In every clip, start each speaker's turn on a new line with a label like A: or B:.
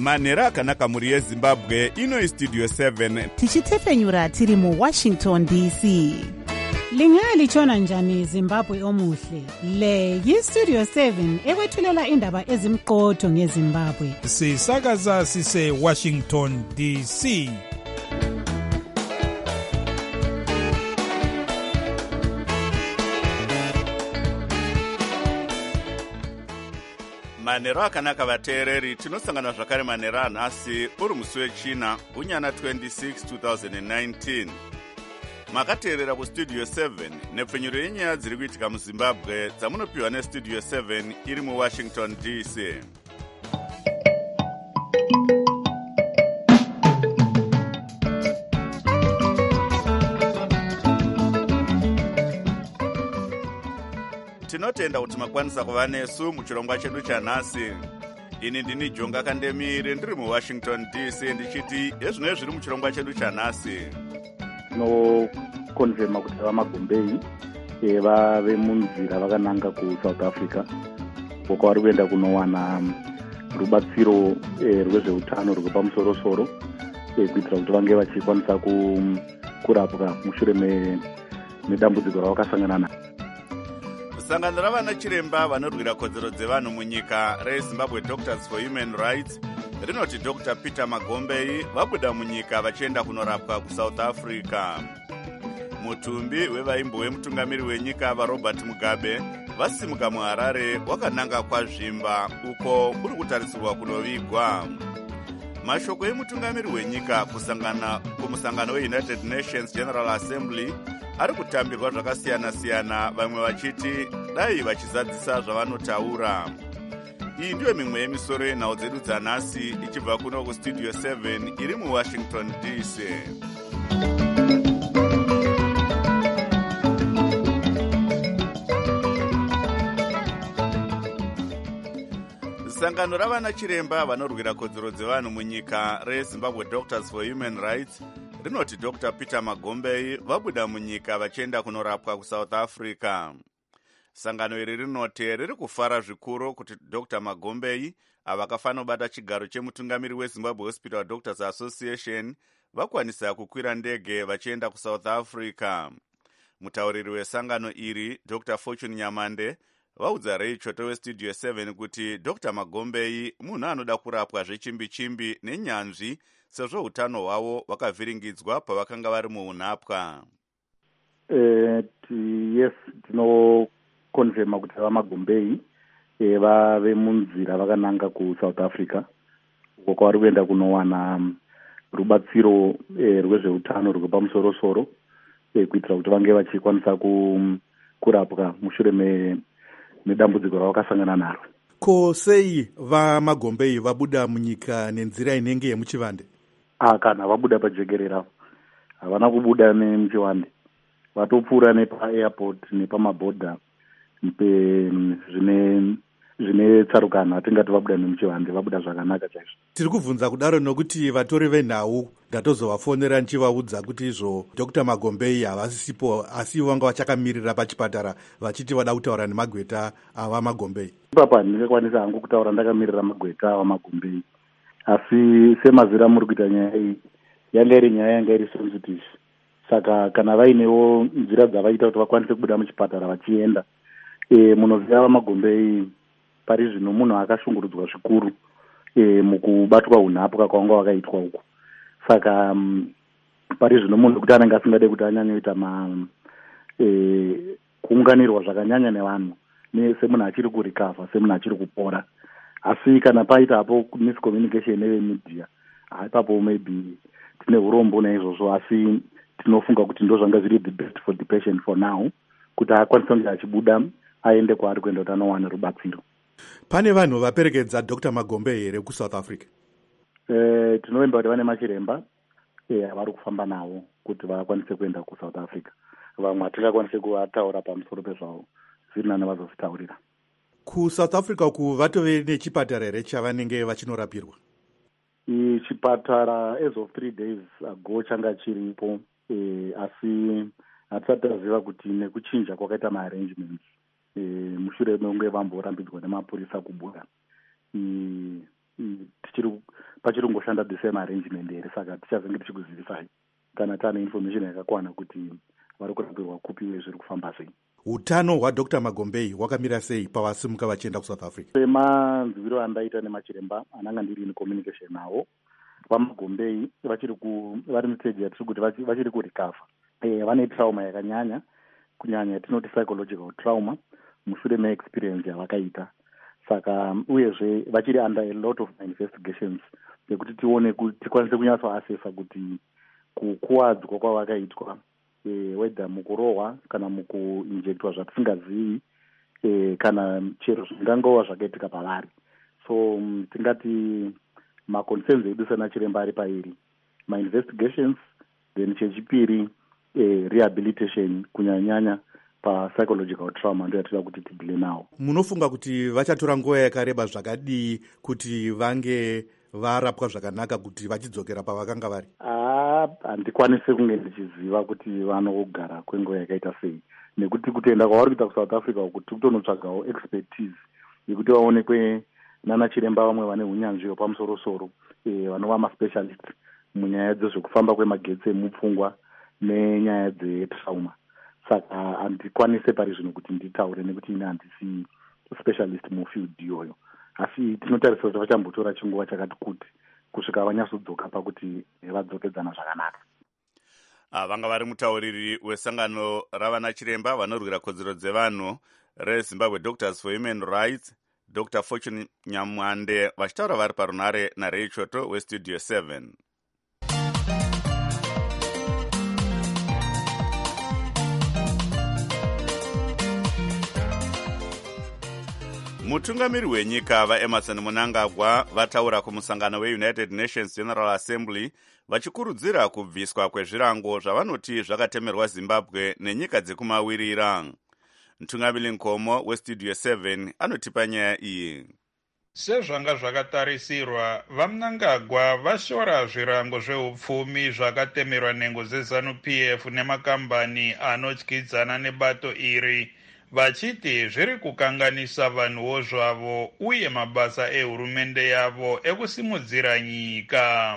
A: manhero akanaka mhuri yezimbabwe. Ino istudio 7
B: tichitefenyura tiri muWashington DC.
C: Lingalitshona njani Zimbabwe omuhle? Le yistudio 7 ekwethulela indaba ezimqotho ngeZimbabwe.
D: Sisakaza sise Washington DC.
A: manhero akanaka vateereri. Tinosangana zvakare manhero anhasi uri musi wechina gunyana 26 2019. Makateerera kustudio 7 nepfenyuro yenyaya dziri kuitika muZimbabwe dzamunopiwa nestudio 7 iri muWashington DC. Tinotenda kuti makwanisa kuva nesu muchirongwa chedu chanhasi. Ini ndini Jonga Kandemire ndiri muWashington DC ndichiti ezvino zviri muchirongwa chedu chanhasi.
E: Tinokonfirma kuti vamagombei vave munzira vakananga kuSouth Africa uko vari kuenda kunowana rubatsiro rwezveutano rwuri pamusoro-soro kuitira kuti vange vachikwanisa kurapwa mushure medambudziko ravakasangana naro.
A: Sangano ravana chiremba vanorwira kodzero dzevanhu munyika reZimbabwe Doctors for Human Rights rinoti Dr. Peter Magombei vabuda munyika vachienda kunorapwa kuSouth Africa. Mutumbi wevaimbo wemutungamiri wenyika vaRobert Mugabe vasimuka muHarare wakananga kwazvimba uko kuri kutarisirwa kunovigwa. Mashoko emutungamiri wenyika kumusangano weUnited Nations General Assembly ari kutambirwa zvakasiyana-siyana, vamwe vachiti dai vachizadzisa zvavanotaura. Iyi ndiyo mimwe yemisoro yenhau dzedu dzanhasi ichibva kuno kustudio 7 iri muWashington DC. Sangano ravana chiremba vanorwira kodzero dzevanhu munyika reZimbabwe Doctors for Human Rights rinoti Dr. Peter Magombei vabuda munyika vachienda kunorapwa kuSouth Africa. Sangano iri rinoti riri kufara zvikuru kuti Dr. Magombei avakafanira kubata chigaro chemutungamiri weZimbabwe Hospital Doctors Association vakwanisa kukwira ndege vachienda kuSouth Africa. Mutauriri wesangano iri Dr. Fortune Nyamande vaudza reichoto westudio 7 kuti Dr. Magombei munhu anoda kurapwa zvechimbi-chimbi nenyanzvi sezvo utano hwavo vakavhiringidzwa pavakanga vari muunhapwa.
E: Yes, tinokonfirma kuti vamagombei vave munzira vakananga kuSouth Africa uko kwavari kuenda kunowana rubatsiro rwezveutano rwuri pamusoro-soro kuitira kuti vange vachikwanisa kurapwa mushure medambudziko ravakasangana naro.
F: Ko sei vamagombei vabuda munyika nenzira inenge yemuchivande?
E: Kana vabuda pajekerera, havana kubuda nemuchivande, vatopfuura nepaairport nepamabhodha zvine tsarukano. Hatingati vabuda nemuchivande, vabuda zvakanaka chaizvo.
F: Tiri kubvunza kudaro nokuti vatori venhau ndatozovafonera nichivaudza kuti izvo Dr. Magombei havasisipo, asi vanga vachakamirira pachipatara vachiti vada kutaura nemagweta ava Magombei.
E: Ipapa ndingakwanisa hangu kutaura ndakamirira magweta ava Magombei, asi semazira muri kuita nyaya iyi yanga iri nyaya yanga iri sensitive. Saka kana vainewo nzira dzavaita kuti vakwanise kubuda muchipatara vachienda, munoziva vamagombei pari zvino munhu akashungurudzwa zvikuru mukubatwa unhapwa kwanga wakaitwa uku. Saka pari zvino munhu kuti anenge asingade kuti anyanyoita kuunganirwa zvakanyanya nevanhu semunhu achiri kurikavha, semunhu achiri kupora. Asi kana paitapo miscommunication nevemedia, ipapo maybe tine urombo naizvozvo, asi tinofunga kuti ndo zvanga zviri the best for the patient for now, kuti akwanise kunge achibuda aende kwaari kuenda kuti anowana rubatsiro.
F: Pane vanhu vaperekedza Dr. Magombei here kuSouth Africa?
E: Tinovimba kuti vane machiremba vari kufamba navo kuti vakwanise kuenda kuSouth Africa. Vamwe hatingakwanise kuvataura pamusoro pezvavo, zviri nani vazozvitaurira.
F: KuSouth Africa uku vatove nechipatara here chavanenge vachinorapirwa?
E: Chipatara as of 3 days ago changa chiripo, asi hatisati taziva kuti nekuchinja kwakaita maarrangements mushure mekunge vamborambidzwa nemapurisa kubuda. pachiri kungoshanda the same arrangement here. Saka tichazenge tichikuzivisai kana taane information yakakwana kuti vari kurapirwa kupi uye zviri kufamba sei.
F: Utano hwaDr Magombei hwakamira sei pavasimuka vachienda kuSouth Africa?
E: Semanzwiro andaita nemachiremba ananga ndiri in communication nawo, vaMagombei vari muteji yatiri kuti vachiri kurecover. Vane trauma yakanyanya, kunyanya yatinoti psychological trauma mushure meexperience yavakaita. Saka uyezve vachiri under a lot of investigations yekuti tione kuti tikwanise kunyatsoasesa kuti kukuwadzwa kwavakaitwa whether mukurohwa kana mukuinjektwa zvatisingazivi kana chero zvingangova zvakaitika pavari. So tingati maconcerns edu senachiremba ari pairi mainvestigations, then chechipiri rehabilitation kunyanya papsychological trauma ndo yatida kuti tidile nawo.
F: Munofunga kuti vachatora nguva yakareba zvakadii kuti vange varapwa zvakanaka kuti vachidzokera pavakanga vari?
E: Handikwanisi kunge ndichiziva kuti vanogara kwenguva yakaita sei, nekuti kutoenda kwavari kuita kuSouth Africa kuti kutonotsvagawo expertise yekuti vaonekwe nana chiremba vamwe vane unyanzvi hwepamusoro-soro vanova maspecialist munyaya dzezvekufamba kwemagetsi emupfungwa nenyaya dzetrauma. Saka handikwanise pari zvino kuti nditaure nekuti ine handisi specialist mufield iyoyo, asi tinotarisa kuti vachambotora chinguva chakati kuti kusvika vanyatsodzoka pakuti vadzokedzana zvakanaka.
A: Vanga vari mutauriri wesangano ravana chiremba vanorwira kodzero dzevanhu reZimbabwe Doctors for Human Rights, Dr. Fortune Nyamwande, vachitaura vari parunare naRay Choto weStudio 7. Mutungamiri wenyika vaEmerson Mnangagwa vataura kumusangano weUnited Nations General Assembly vachikurudzira kubviswa kwezvirango zvavanoti zvakatemerwa Zimbabwe nenyika dzekumawirira. Mtungamiri Nkomo weStudio 7 anotipa nyaya iyi.
D: Sezvanga zvakatarisirwa, vaMnangagwa vashora zvirango zveupfumi zvakatemerwa nhengo dzeZANU-PF nemakambani anotyidzana nebato iri, vachiti zviri kukanganisa vanhuwo zvavo uye mabasa ehurumende yavo ekusimudzira nyika.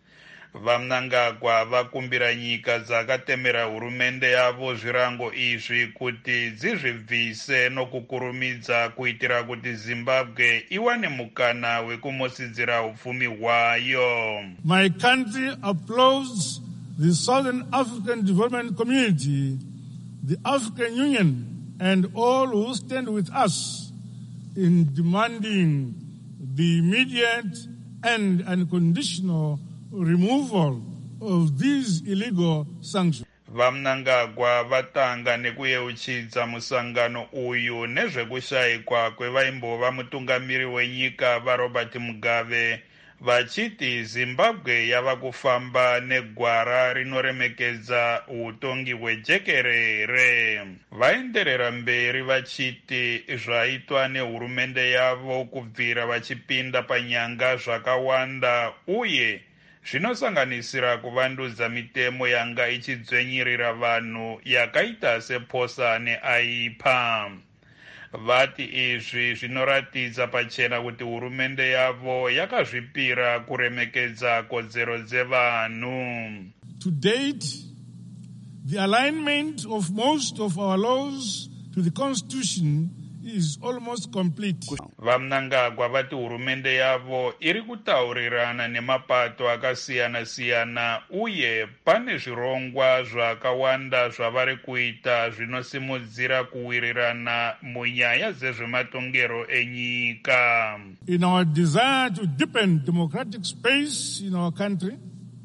D: VaMnangagwa vakumbira nyika dzakatemera hurumende yavo zvirango izvi kuti dzizvibvise nokukurumidza kuitira kuti Zimbabwe iwane mukana wekumosidzira upfumi hwayo.
G: My country applauds the Southern African Development Community, the African Union, and all who stand with us in demanding the immediate and unconditional removal of these illegal sanctions.
D: VaMnangagwa vatanga nekuyeuchidza musangano uyu nezvekushayikwa kwevaimbova mutungamiri wenyika vaRobert Mugabe, vachiti Zimbabwe yava kufamba negwara rinoremekedza utongi hwejekerere. Vaenderera mberi vachiti zvaitwa nehurumende yavo kubvira vachipinda panyanga zvakawanda uye zvinosanganisira kuvandudza mitemo yanga ichidzvenyirira vanhu yakaita seposa neaipa. Vati izvi zvinoratidza pachena kuti hurumende yavo yakazvipira kuremekedza kodzero dzevanhu.
G: To date, the alignment of most of our laws to the Constitution is almost complete.
D: VaMnangagwa vati hurumende yavo iri kutaurirana nemapato akasiyana-siyana uye pane zvirongwa zvakawanda zvavari kuita zvinosimudzira kuwirirana munyaya dzezvematongero enyika.
G: In our desire to deepen democratic space in our country,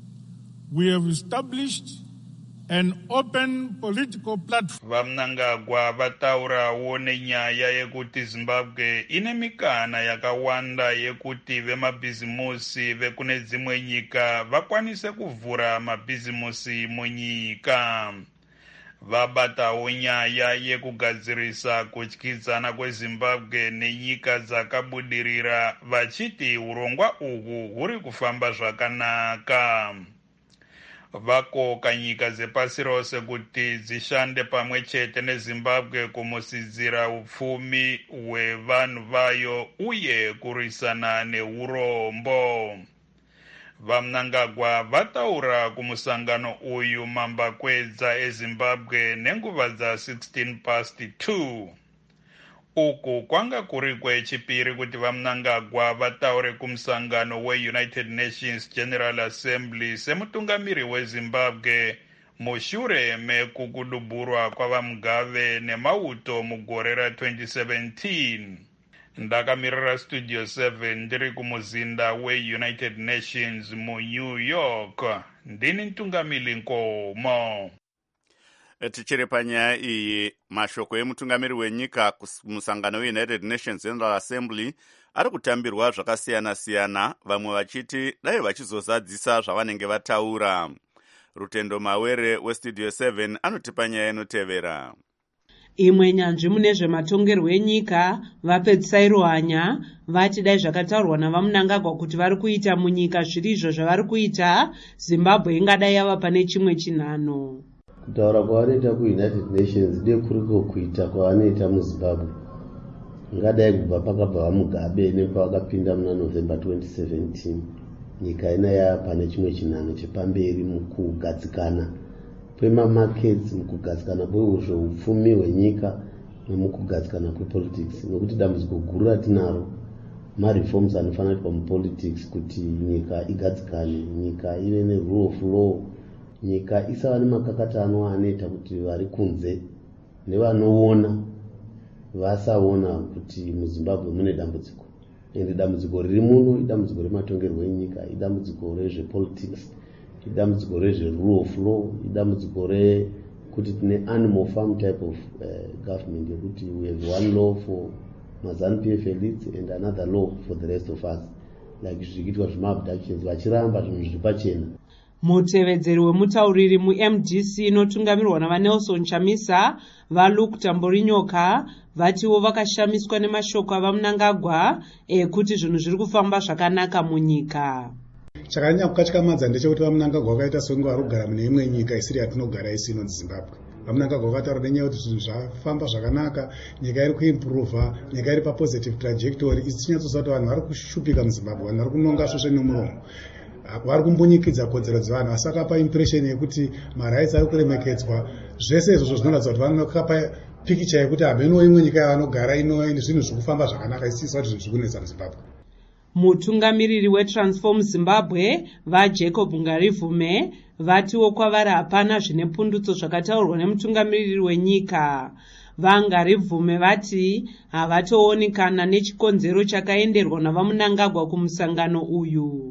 G: we have established an open political platform.
D: VaMnangagwa vataurawo nenyaya yekuti Zimbabwe ine mikana yakawanda yekuti vemabhizimusi vekune dzimwe nyika vakwanise kuvhura mabhizimusi munyika. Vabatawo nyaya yekugadzirisa kutyidzana kweZimbabwe nenyika dzakabudirira, vachiti urongwa uhwu huri kufamba zvakanaka. vakoka nyika dzepasi rose kuti dzishande pamwe chete nezimbabwe kumusidzira upfumi hwevanhu vayo uye kurwisana neurombo. VaMnangagwa vataura kumusangano uyu mambakwedza eZimbabwe nenguva dza2:16. Uku kwanga kuri kwechipiri kuti VaMnangagwa vataure kumusangano weUnited Nations General Assembly semutungamiri weZimbabwe mushure mekukuduburwa kwavaMugave nemauto mugore ra2017. Ndakamirira Studio 7 ndiri kumuzinda weUnited Nations muNew York. Ndini mtungamiri Nkomo.
A: Tichiri panyaya iyi, mashoko emutungamiri wenyika kumusangano weUnited Nations General Assembly ari kutambirwa zvakasiyana-siyana, vamwe vachiti dai vachizozadzisa zvavanenge vataura. Rutendo Mawere weStudio 7 anotipa nyaya inotevera.
H: Imwe nyanzvi mune zvematongerwo enyika vapedzisai ruhanya vati dai zvakataurwa navaMnangagwa kuti vari kuita munyika zviri izvo zvavari kuita, Zimbabwe ingadai yava pane chimwe chinhano.
I: Kutaura kwavanoita kuUnited Nations dekuriko kuita kwavanoita muZimbabwe ngadai kubva pakabva vaMugabe nepavakapinda muna November 2017. Nyika inaya pane chimwe chinhano chepamberi mukugadzikana kwemamarkets, mukugadzikana kwezveupfumi hwenyika nemukugadzikana kwepolitics, nokuti dambudziko guru ratinaro mareforms anofanira kuitwa mupolitics kuti nyika igadzikane, nyika ive nerule of law, nyika isava nemakakatano anoita kuti vari kunze nevanoona vasaona kuti muZimbabwe mune dambudziko. Ende dambudziko riri muno idambudziko rematongerwo enyika, idambudziko rezvepolitics, idambudziko rezverule of law, idambudziko rekuti tine animal farm type of government, yekuti we have one law for maZANU-PF elites and another law for the rest of us, like zvichiitwa zvemaabductions vachiramba zvinhu zviri pachena.
H: Mutevedzeri wemutauriri muMDC inotungamirwa navaNelson Chamisa, vaLuke Tamborinyoka, vatiwo vakashamiswa nemashoko avaMnangagwa ekuti zvinhu zviri kufamba zvakanaka munyika.
J: Chakanyanya kukatyamadza ndechekuti vaMnangagwa vakaita songe vari kugara mune imwe nyika isiri yatinogara isi inonzi Zimbabwe. VaMnangagwa vakataura nenyaya kuti zvinhu zvafamba zvakanaka, nyika iri kuimprova, nyika iri papositive trajectory. Izi tinyatsoziva kuti vanhu vari kushupika muZimbabwe, vanhu vari kunonga svosve nemuromo, vari kumbunyikidza kodzero dzevanhu, asi akapa impression yekuti marights ari kuremekedzwa. Zvese izvozvo zvinoratidza kuti vanokapa pikicha yekuti hameno imwe nyika yavanogara ino zvinhu zviri kufamba zvakanaka, isisa kuti zvinhu zviri kunetsa muZimbabwe.
H: Mutungamiriri weTransform Zimbabwe vaJacob Ngarivume vatiwo kwavari hapana zvine pundutso zvakataurwa nemutungamiriri wenyika. VaNgarivume vati havatoonekana nechikonzero chakaenderwa navaMnangagwa kumusangano uyu.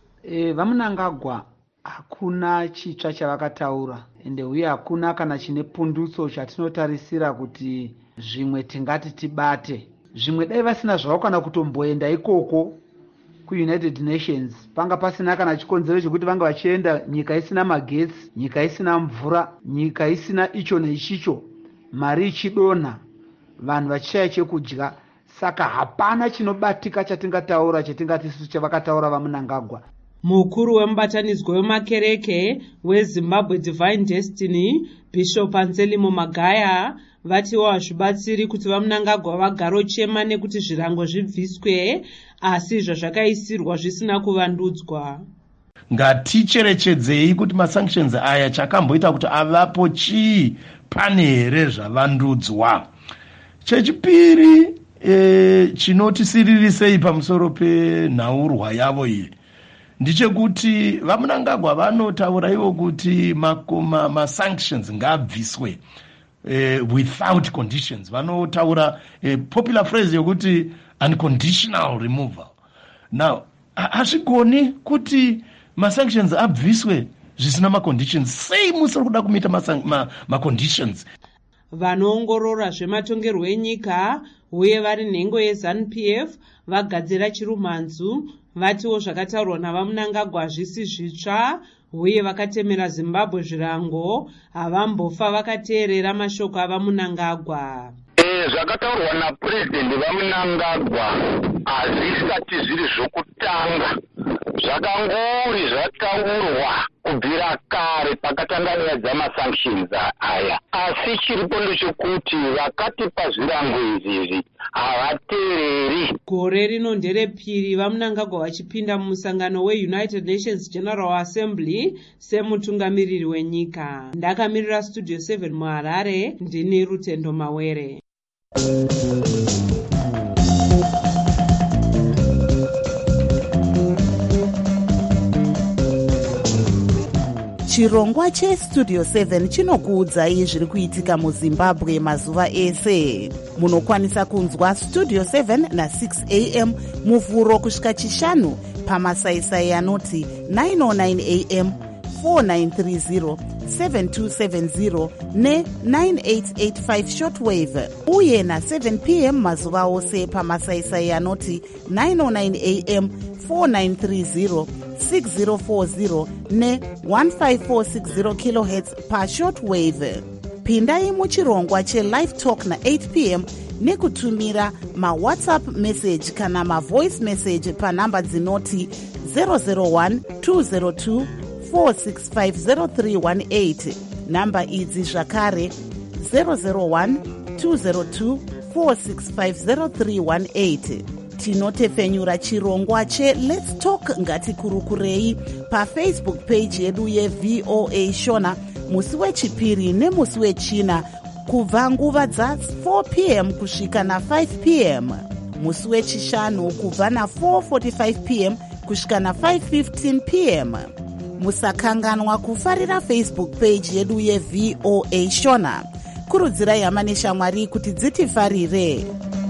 K: VaMnangagwa hakuna chitsva chavakataura, ende uye hakuna kana chine pundutso chatinotarisira kuti zvimwe tingati tibate. Zvimwe dai vasina zvavo kana kutomboenda ikoko kuUnited Nations, panga pasina kana chikonzero chekuti vanga vachienda nyika isina magetsi, nyika isina mvura, nyika isina icho neichicho, mari ichidonha, vanhu vachishaya chekudya. Saka hapana chinobatika chatingataura chatingati isu chavakataura vaMnangagwa.
H: Mukuru wemubatanidzwa wemakereke weZimbabwe Divine Destiny, Bishop Anselmo Magaya, vatiwo hazvibatsiri kuti vaMnangagwa vagaro chema nekuti zvirango zvibviswe, asi zvazvakaisirwa zvisina kuvandudzwa.
L: Ngaticherechedzei kuti masanctions aya chakamboita kuti avapo chii, pane here zvavandudzwa. Chechipiri, chinotisiririsa pamusoro penhaurwa yavo iyi ndichekuti vaMnangagwa vanotaura ivo kuti masanctions ngabviswe without conditions. Vanotaura popular phrase yokuti unconditional removal. Now, hazvigoni kuti masanctions abviswe zvisina maconditions. Sei musiri kuda kumita maconditions?
H: Vanoongorora zvematongerwo enyika uye vari nhengo yeZANU-PF vagadzira chirumhanzu vatiwo zvakataurwa navaMnangagwa zvisi zvitsva uye vakatemera Zimbabwe zvirango havambofa vakateerera mashoko avaMnangagwa.
M: Zvakataurwa naPurezidendi vaMnangagwa hazvisati zviri zvokutanga zvakangori zvataurwa kubvira kare pakatanga nyaya dzamasanctions aya, asi chiripo ndechekuti vakatipa zvirango izvi havateereri.
H: Gore rino nderepiri vamunangagwa vachipinda mumusangano weUnited Nations General Assembly semutungamiriri wenyika. Ndakamirira Studio 7 muHarare, ndini Rutendo Mawere.
B: Chirongwa cheStudio 7 chinokuudzai zviri kuitika muZimbabwe mazuva ese. Munokwanisa kunzwa Studio 7 na6 am muvhuro kusvika chishanu pamasaisai anoti 909 am, 4930, 7270 ne9885 shortwave, uye na7 pm mazuva ose pamasaisai anoti 909 am, 4930, 6040 ne1546 kHz pashortwave. Pindai muchirongwa chelive talk na8 pm nekutumira mawhatsapp message kana mavoice message panhamba dzinoti 001 202 4650318. Namba idzi zvakare 001 202 4650318. Tinotefenyura chirongwa cheLet's Talk ngatikurukurei pafacebook page yedu yeVOA Shona musi wechipiri nemusi wechina kubva nguva dza4 pm kusvika na5 pm, musi wechishanu kubva na4:45 pm kusvika na5:15 pm. Musakanganwa kufarira Facebook page yedu yeVOA Shona. Kurudzirai hama neshamwari kuti dzitifarire.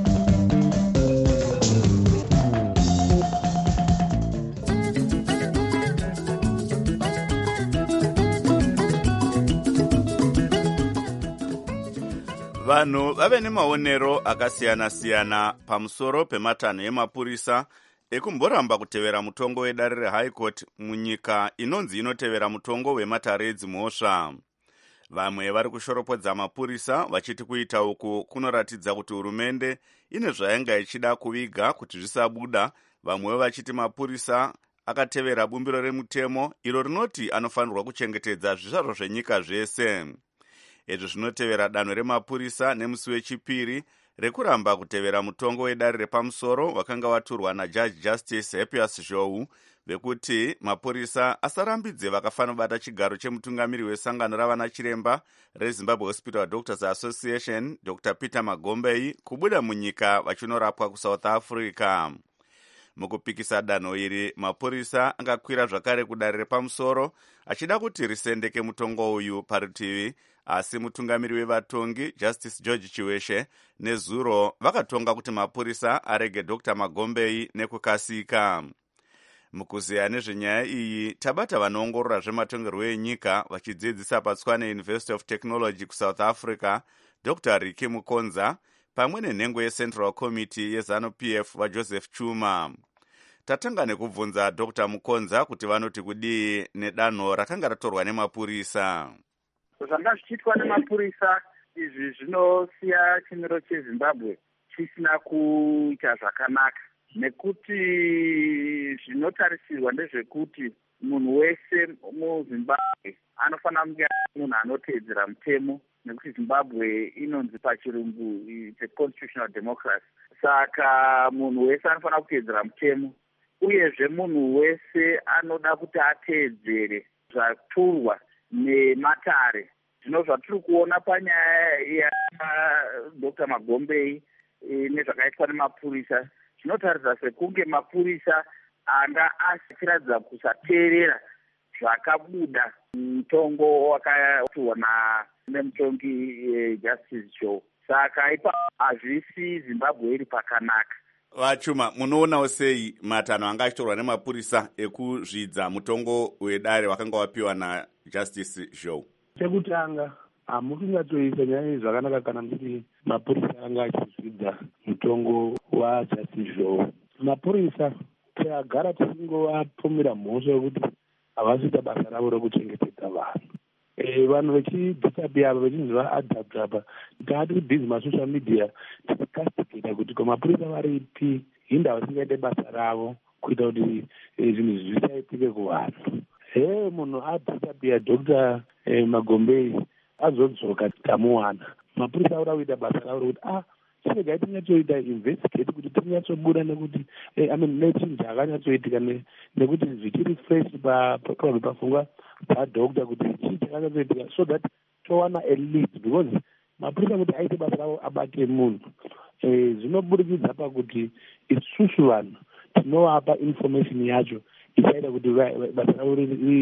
A: Vanhu vave nemaonero akasiyana-siyana pamusoro pematanho emapurisa ekumboramba kutevera mutongo wedare reHigh Court munyika inonzi inotevera mutongo wematare edzimhosva. Vamwe vari kushoropodza mapurisa vachiti kuita uku kunoratidza kuti hurumende ine zvainga ichida kuviga kuti zvisabuda. Vamwewo vachiti mapurisa akatevera bumbiro remutemo iro rinoti anofanirwa kuchengetedza zvizvarwa zvenyika zvese. Izvi zvinotevera danho remapurisa nemusi wechipiri rekuramba kutevera mutongo wedare repamusoro wakanga waturwa naJudge Justice Happius Zhou vekuti mapurisa asarambidze vakafanobata chigaro chemutungamiri wesangano ravana chiremba reZimbabwe Hospital Doctors Association Dr. Peter Magombei kubuda munyika vachinorapwa kuSouth Africa. Mukupikisa danho iri, mapurisa angakwira zvakare kudare repamusoro achida kuti risendeke mutongo uyu parutivi, asi mutungamiri wevatongi Justice George Chiweshe nezuro vakatonga kuti mapurisa arege Dr. Magombei nekukasika. Mukuziya nezvenyaya iyi tabata vanoongorora zvematongerwo enyika vachidzidzisa paTshwane University of Technology kuSouth Africa Dr. Ricky Mukonza pamwe nenhengo yeCentral Committee yeZANU-PF vaJoseph Chuma. Tatanga nekubvunza Dr. Mukonza kuti vanoti kudii nedanho rakanga ratorwa nemapurisa.
N: Zvanga zvichiitwa nemapurisa izvi zvinosiya chimiro cheZimbabwe chisina kuita zvakanaka, nekuti zvinotarisirwa ndezvekuti munhu wese muZimbabwe anofanira kunge munhu anoteedzera mutemo, nekuti Zimbabwe inonzi pachirungu it's a constitutional democracy. Saka munhu wese anofanira kuteedzera mutemo, uyezve munhu wese anoda kuti ateedzere zvaturwa nematare. Zvino zvatiri kuona panyaya yaDr. Magombei nezvakaitwa nemapurisa zvinotaridza sekunge mapurisa anga asikiradza kusateerera zvakabuda mutongo wakaturwa nemutongi Justice Joe. Saka ipa hazvisi Zimbabwe iri pakanaka.
A: Vachuma, munoonawo sei matanho anga achitorwa nemapurisa ekuzvidza mutongo wedare wakanga wapiwa naJustice Joe?
O: Chekutanga, hamungatoisa nyaya zvakanaka kana kuti mapurisa anga achizvidza mutongo waJustice Joe. Mapurisa tiagara tisingovapfumira mhosva yokuti havasvita basa ravo rekuchengetedza vanhu. Vanhu vechidhisapi apa vechinzi vaadapt apa taati kubhizi masocial media tikakastikita kuti komapurisa varipi hinda vasingaite basa ravo kuita kuti zvinhu zvisaitike kuvanhu. Munhu adhisapiya Dr. Magombei azodzoka tamuwana, mapurisa aura kuita basa ravo rokuti chiregai tinyatsoita investigate kuti tinyatsobuda nekuti nechinhu chakanyatsoitika nekuti zvichiri fresh pafungwa dzadokta kuti chii chakanyatsoitika, so that towana a lead, because mapurisa kuti aite basa ravo abate munhu zvinoburikidza pakuti isusu vanhu tinovapa information yacho ichaita kuti basa ravo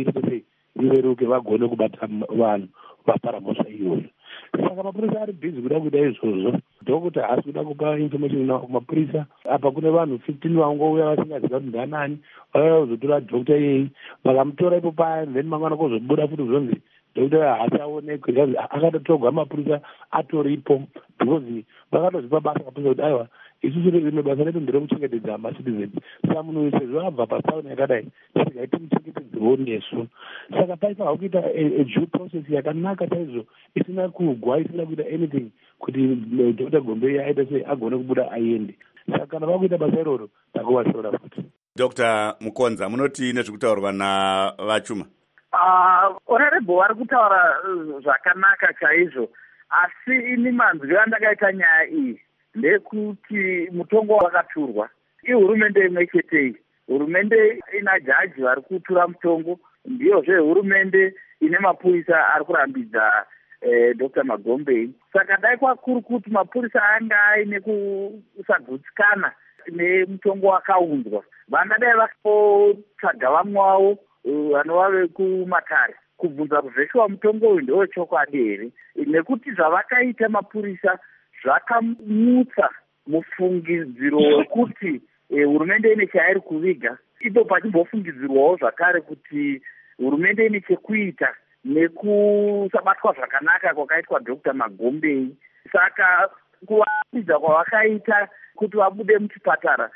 O: rireruke vagone kubata vanhu vapara mhosva iyoyo. Saka mapurisa ari bhizi kuda kuita izvozvo. Dhokota haasi kuda kupa information kumapurisa. Apa kune vanhu 15 vangouya vasingaziva kuti ndanani, vauya kuzotora dhokota iyei, vakamutora ipo paya, then mangwana kuzobuda futi zvonzi dhokota haachaonekwi, akatotogwa mapurisa atoripo, because vakatozvipa basa mapurisa kuti aiwa isusu rimwe basa redu nderekuchengetedza macitizens. Saka munhu sezvo abva patsaona yakadai, tiregai timuchengetedzewo nesu. Saka paifanira kuita due process yakanaka chaizvo, isina kugwa, isina kuita anything kuti Dr. Gombei aite sei agone kubuda aende. Saka kana vakuita basa iroro takuvashora futi.
A: Dr. Mukonza, munoti nezvekutaurwa navachuma?
N: Honorable vari kutaura zvakanaka chaizvo, asi ini manzwi andakaita nyaya iyi ndekuti mutongo wakaturwa ihurumende imwe chetei. Hurumende ina jaji vari kutura mutongo, ndiyozve hurumende ine mapurisa ari kurambidza Dr. Magombei. Saka dai kwakuri kuti mapurisa anga aine kusagutsikana nemutongo wakaunzwa, vangadai vakotsvaga vamwe wavo vanova vekumatare kubvunza kuzveshuwa mutongo uyu ndewechokwadi here, nekuti zvavakaita mapurisa zvakamutsa mufungidziro wekuti hurumende ine chairi kuviga. Ipo pachimbofungidzirwawo zvakare kuti hurumende ine chekuita nekusabatwa zvakanaka kwakaitwa Dr. Magombei. Saka kuvaratidza kwavakaita kuti vabude muchipatara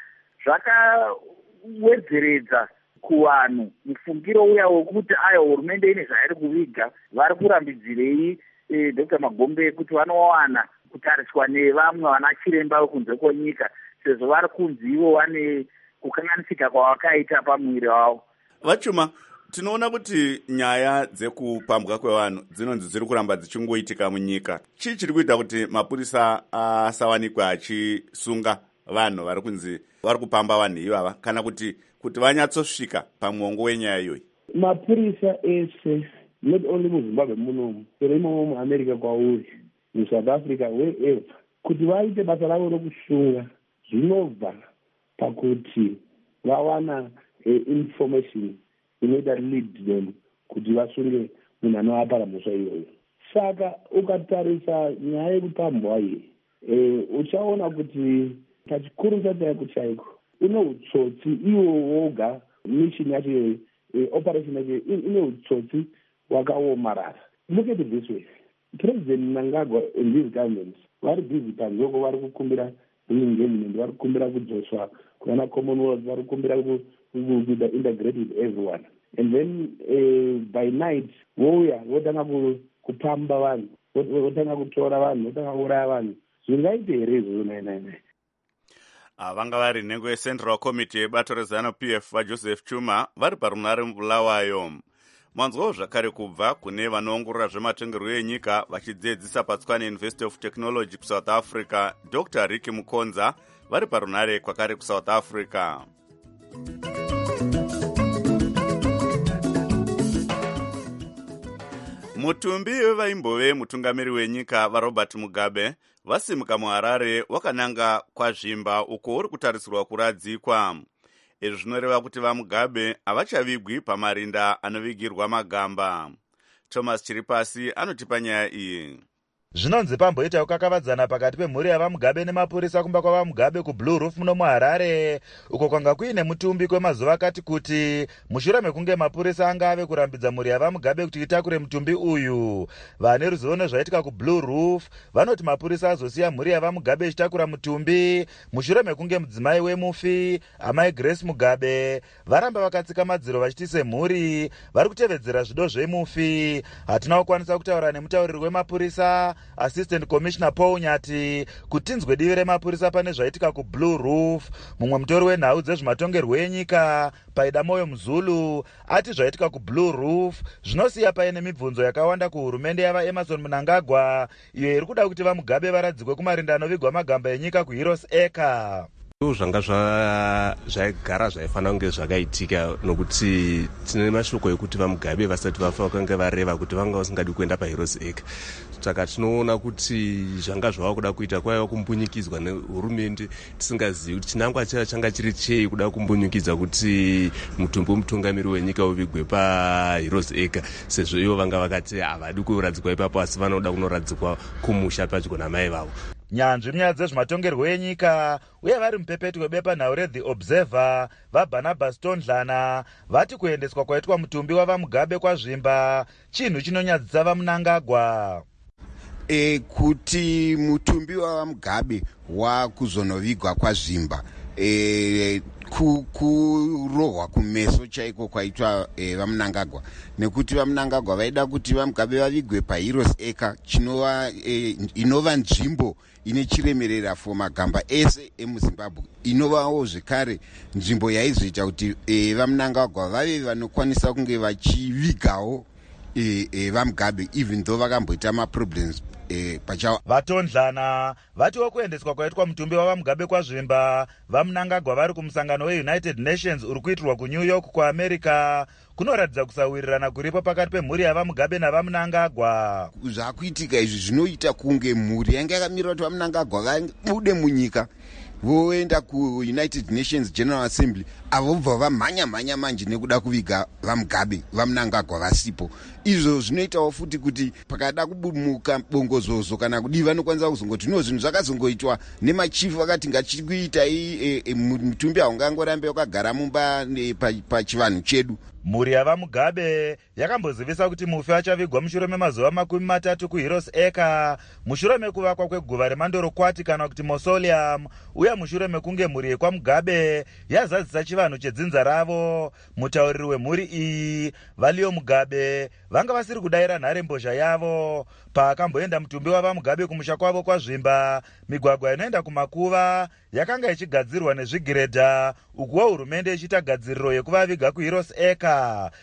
N: zvakawedzeredza kuvanhu mufungiro uya wekuti hurumende ine zvairi kuviga, vari kurambidzirei Dr. Magombei kuti vanowana kutariswa nevamwe vana chiremba vekunze kwenyika, sezvo vari kunzi ivo vane kukanganisika kwavakaita pamwiri wavo.
A: Vachuma, tinoona kuti nyaya dzekupambwa kwevanhu dzinonzi dziri kuramba dzichingoitika munyika. Chii chiri kuita kuti mapurisa asawanikwa achisunga vanhu vari kunzi vari kupamba vanhu ivava, kana kuti vanyatsosvika pamuongo wenyaya iyoyi?
O: Mapurisa ese, not only muZimbabwe munomu, pero imomo muAmerica kwauri, muSouth Africa, wherever, kuti vaite basa ravo rokusunga zvinobva pakuti vawana information inoita lead them kuti vasunge munhu anovapara mhosva iyoyo. Saka ukatarisa nyaya yekupambwa iyi, uchaona kuti pachikuru chacho chaiko ine utsotsi iwo woga, mission yacho operation yacho ine utsotsi wakaomarara. Look at it this way. President Mnangagwa and these governments vari busy panzoko, vari kukumbira engagement, vari kukumbira kudzoswa kuna Commonwealth, vari kukumbira kuita integrate with everyone, and then by night vouya votanga kupamba vanhu, votanga kutora vanhu, votanga kuuraya vanhu. Zvingaite here izvozvo? Nai
A: vanga vari nhengo yeCentral Committee yebato reZANU-PF vaJoseph Chuma vari parunare mubulawayo. Manzwawo zvakare kubva kune vanoongorora zvematongerwo enyika vachidzidzisa paTswane University of Technology kuSouth Africa, Dr. Ricky Mukonza vari parunare kwakare kuSouth Africa. Mutumbi wevaimbove mutungamiri wenyika vaRobert Mugabe vasimuka muHarare wakananga kwazvimba uko uri kutarisirwa kuradzikwa. Izvi zvinoreva kuti vaMugabe havachavigwi pamarinda anovigirwa magamba. Thomas Chiripasi anotipa nyaya iyi.
P: Zvinonzi pamboitawo kakavadzana pakati pemhuri yavaMugabe nemapurisa kumba kwavaMugabe kuBlue Roof muno muHarare, uko kwanga kuine mutumbi kwemazuva akati kuti mushure mekunge mapurisa anga ave kurambidza mhuri yavaMugabe kuti itakure mutumbi uyu. Vane ruzivo nezvaitika kuBlue Roof vanoti mapurisa azosiya mhuri yavaMugabe ichitakura mutumbi mushure mekunge mudzimai wemufi amai Grace Mugabe varamba vakatsika madziro vachiti semhuri vari kutevedzera zvido zvemufi. Hatina kukwanisa kutaura nemutauriri wemapurisa assistant commissioner Paul Nyati kutinzwe divi remapurisa pane zvaitika kuBlue Roof. Mumwe mutori wenhau dzezvematongerwo enyika Paida Moyo Mzulu ati zvaitika kuBlue Roof zvinosiya paine mibvunzo yakawanda kuhurumende yava Emerson Mnangagwa iyo iri kuda kuti vaMugabe varadzikwe kumarinda anovigwa magamba enyika kuHeroes Acre.
Q: Zvanga zvaigara zvaifanira kunge zvakaitika nokuti tine mashoko ekuti vaMugabe vasati vafa vakanga vareva kuti vanga vasingadi kuenda paHeroes Acre. Saka tinoona kuti zvanga zvava kuda kuita kwaiva kumbunyikidzwa nehurumende tisingazivi kuti chinangwa changa chiri chei kuda kumbunyikidza kuti mutumbi womutungamiri wenyika uvigwe paHeroes Acre, sezvo ivo vanga vakati havadi kuradzikwa ipapo asi vanoda kunoradzikwa kumusha padyo namai vavo.
P: Nyanzvi munyaya dzezvematongerwo enyika uye vari mupepeto webepanhau reThe Observer vaBarnabas Tondlana vati kuendeswa kwaitwa mutumbi wavaMugabe kwazvimba chinhu chinonyadzisa vaMnangagwa.
R: Kuti mutumbi wavaMugabe wakuzonovigwa kwazvimba kurohwa kumeso chaiko kwaitwa vaMnangagwa, nekuti vaMnangagwa vaida kuti vaMugabe vavigwe paHeroes Acre inova nzvimbo ine chiremerera for magamba ese emuZimbabwe, inovawo zvekare nzvimbo yaizoita kuti vaMnangagwa vave vanokwanisa kunge vachivigawo vaMugabe even though vakamboita maproblems pachawo.
P: Vatondlana vatiwo kuendeswa kwaitwa mutumbi wavaMugabe kwazvimba vaMnangagwa vari kumusangano weUnited Nations uri kuitirwa kuNew York kuAmerica kunoratidza kusawirirana kuripo pakati pemhuri yavaMugabe navaMnangagwa.
R: Zvakuitika izvi zvinoita kunge mhuri yanga yakamirira kuti vaMnangagwa vabude munyika voenda kuUnited Nations General Assembly avobva vamhanya manje nekuda kuviga vaMugabe vaMnangagwa vasipo. Izvo zvinoitawo futi kuti pakada kubumuka bongozozo kana kudii vanokwanisa kuzongoti no zvinhu zvakazongoitwa nemachifu vakati ngachikuitai mutumbi haungangorambe wakagara mumba pachivanhu chedu.
P: Mhuri yavaMugabe yakambozivisa kuti mufi achavigwa mushure memazuva 30 kuHeroes Acre mushure mekuvakwa kweguva remandorokwati kana kuti mausoleum uye mushure mekunge mhuri yekwaMugabe yazadzisa chivanhu chedzinza ravo. Mutauriri wemhuri iyi Valio Mugabe vanga vasiri kudayira nharembozha yavo paakamboenda mutumbi wavaMugabe kumusha kwavo kwazvimba. Migwagwa inoenda kumakuva yakanga ichigadzirwa nezvigiredha ukuwo hurumende ichiita gadziriro yekuvaviga kuHeroes Acre.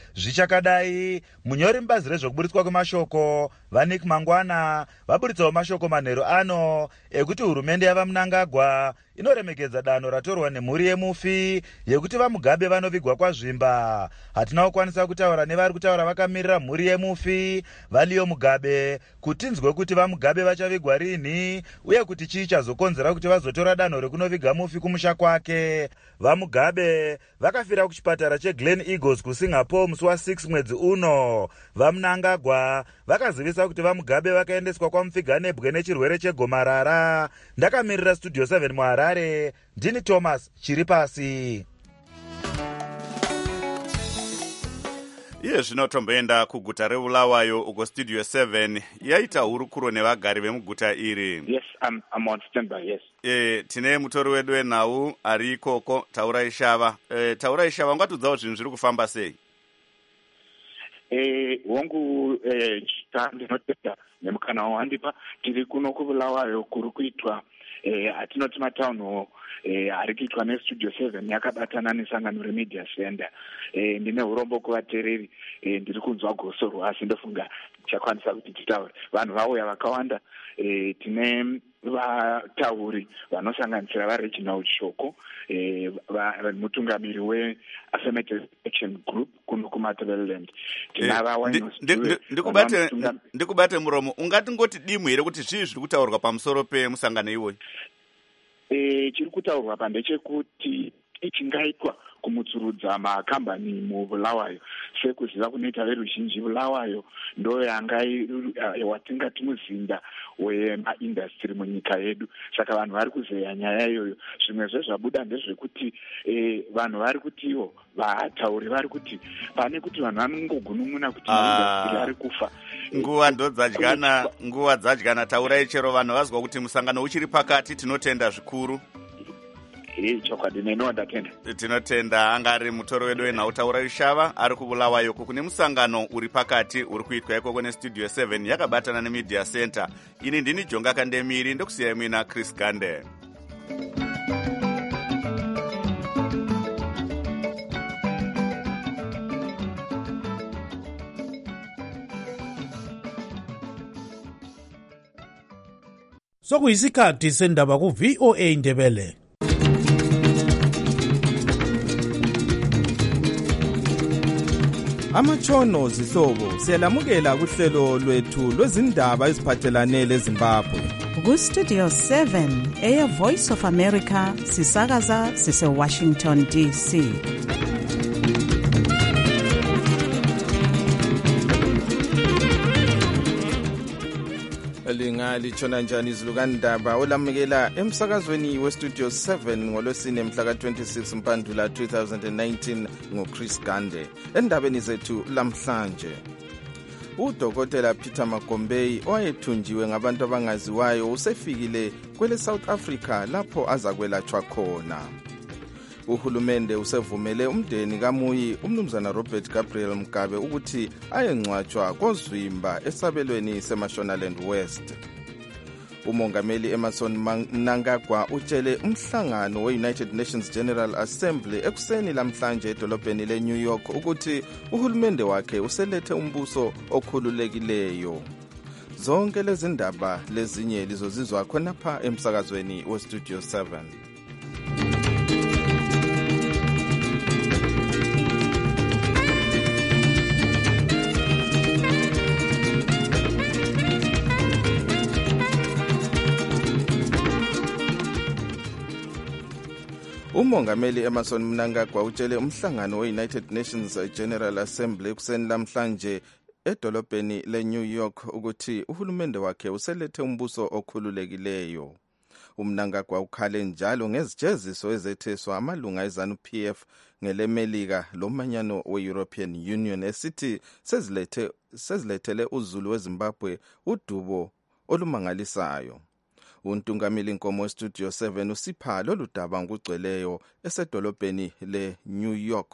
P: Zvichakadai munyori mubazi rezvokuburitswa kwemashoko vaNick Mangwana vaburitsawo mashoko manheru ano ekuti hurumende yavaMnangagwa inoremekedza danho ratorwa nemhuri yemufi yekuti vaMugabe vanovigwa kwazvimba. Hatina kukwanisa kutaura nevari kutaura vakamirira mhuri yemufi Valio Mugabe kutinzwe kuti vaMugabe vachavigwa rini uye kuti chii chazokonzera kuti vazotora danho rekunoviga mufi kumusha kwake. VaMugabe vakafira kuchipatara cheGlen Eagles kuSingapore musi wa6 mwedzi uno. VaMnangagwa vakazivisa kuti vaMugabe vakaendeswa kwaMupfiganebwe nechirwere chegomarara. Ndakamirira Studio 7 muHarare, ndini Thomas Chiripasi.
A: Iye zvino tomboenda kuguta reBulawayo uko Studio 7 yaita hurukuro nevagari vemuguta iri.
S: Yes, I'm on standby, yes.
A: Tine mutori wedu wenhau ari ikoko Taurai Shava. Taurai Shava, ungatudzawo zvinhu zviri kufamba sei?
S: Wangu ndinotenda nemukana wawandipa tiri kuno kuBulawayo kuri kuitwa atinoti mataunhu ari kuitwa neStudio 7 yakabatana nesangano reMedia Center. Ndine urombo kuvateereri, ndiri kunzwa gosorwa asi ndofunga chakwanisa kuti titaure. Vanhu vauya vakawanda, tine vatauri vanosanganisira vaReginald Shoko, mutungamiri weAffirmative Action Group kuno kuMatabeleland.
A: Ndikubate muromo, ungatingoti dimu here kuti zvii zviri kutaurwa pamusoro pemusangano iwoyi?
S: Chiri kutaurwa pandechekuti ichingaitwa kumutsurudza makambani muBulawayo, sekuziva kunoita veruzhinji Bulawayo ndo yanga watingati muzinda wemaindastry munyika yedu. Saka vanhu vari kuzeya nyaya iyoyo. Zvimwe zvezvabuda ndezvekuti vanhu vari kutiwo vatauri vari kuti pane kuti vanhu vanongogunun'una kuti indastry ari kufa.
A: Nguva dzadyana. Taurai chero vanhu vazwa kuti musangano uchiri pakati. Tinotenda zvikuru.
S: chokwadi nenoandatenda
A: tinotenda angari mutori wedu wenhautaura rushava ari kubulawa yoko kune musangano uri pakati uri kuitwa ikoko nestudio 7 yakabatana nemedia center. Ini ndini Jonga Kandemiri ndokusiyai mwina Chris Gande.
T: Sokuyisikhathi sendaba ku VOA Ndebele.
U: Amatshono zihlobo siyalamukela kuhlelo lwethu lwezindaba eziphathelane leZimbabwe.
V: Ku Studio 7 Air Voice of America sisakaza sise Washington DC.
U: Lingali chona njani izilukandaba olamukela emsakazweni we Studio 7 ngolwesine mhla ka-26 Mpandula 2019 ngoChris Gande. Endabeni zethu lamhlanje, uDokotela Peter Magombeyi owayethunjiwe ngabantu abangaziwayo usefikile kwele South Africa lapho azakwelatshwa khona. Uhulumende usevumele umndeni kaMuyi umnumzana Robert Gabriel Mugabe ukuthi ayengcwatshwa koZwimba esabelweni seMashonaland West. Umongameli Emmerson Mnangagwa utshele umhlangano we-United Nations General Assembly ekuseni lamhlanje edolobheni le-New York ukuthi uhulumende wakhe uselethe umbuso okhululekileyo. Zonke lezi ndaba lezinye lizozizwa khonapha emsakazweni we-Studio 7. Umongameli Emmerson Mnangagwa utshele umhlangano we-United Nations General Assembly ekuseni lamhlanje edolobheni le-New York ukuthi uhulumende wakhe uselethe umbuso okhululekileyo. Umnangagwa ukhale njalo ngezijeziso ezetheswa amalunga eZANU-PF ngelemelika lomanyano we-European Union esithi sezilethele uzulu weZimbabwe udubo olumangalisayo. Untungameli Nkomo Studio 7 usipha lolu daba ngokugcweleyo esedolobheni le-New York.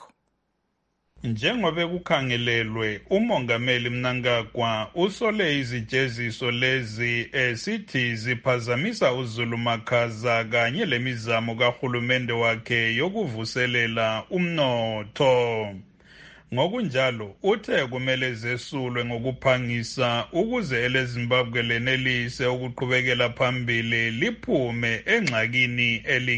D: Njengoba kukhangelelwe, umongameli Mnangagwa usole izijeziso lezi esithi ziphazamisa uzulu makhaza kanye lemizamo kahulumende wakhe yokuvuselela umnotho. Ngokunjalo uthe kumele zesulwe ngokuphangisa ukuze eleZimbabwe lenelise ukuqhubekela phambili liphume engxakini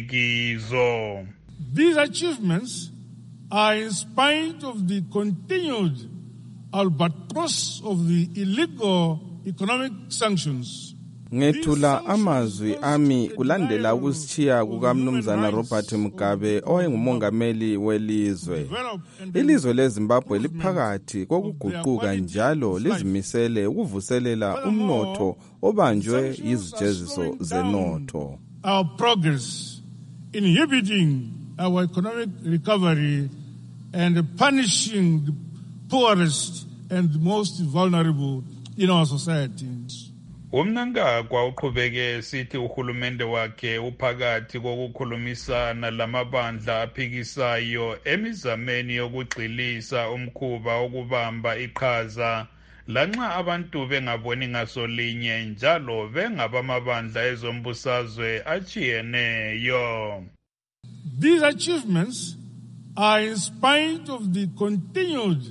D: elikizo.
G: These achievements are in spite of the continued albatross of the illegal economic sanctions.
U: Ngethula amazwi ami kulandela ukusitshiya kukamnumzana Robert Mugabe owayengumongameli welizwe. Ilizwe leZimbabwe liphakathi kokuguquka njalo lizimisele ukuvuselela umnotho obanjwe izijeziso zenotho.
G: Our progress inhibiting our economic recovery and punishing the poorest and the most vulnerable in our societies.
D: Umnangagwa uqhubeke sithi uhulumende wakhe uphakathi kokukhulumisana lamabandla aphikisayo emizameni yokugxilisa umkhuba okubamba iqhaza lanxa abantu bengaboni ngasolinye njalo bengabamabandla ezombusazwe achiyeneyo.
G: These achievements are in spite of the continued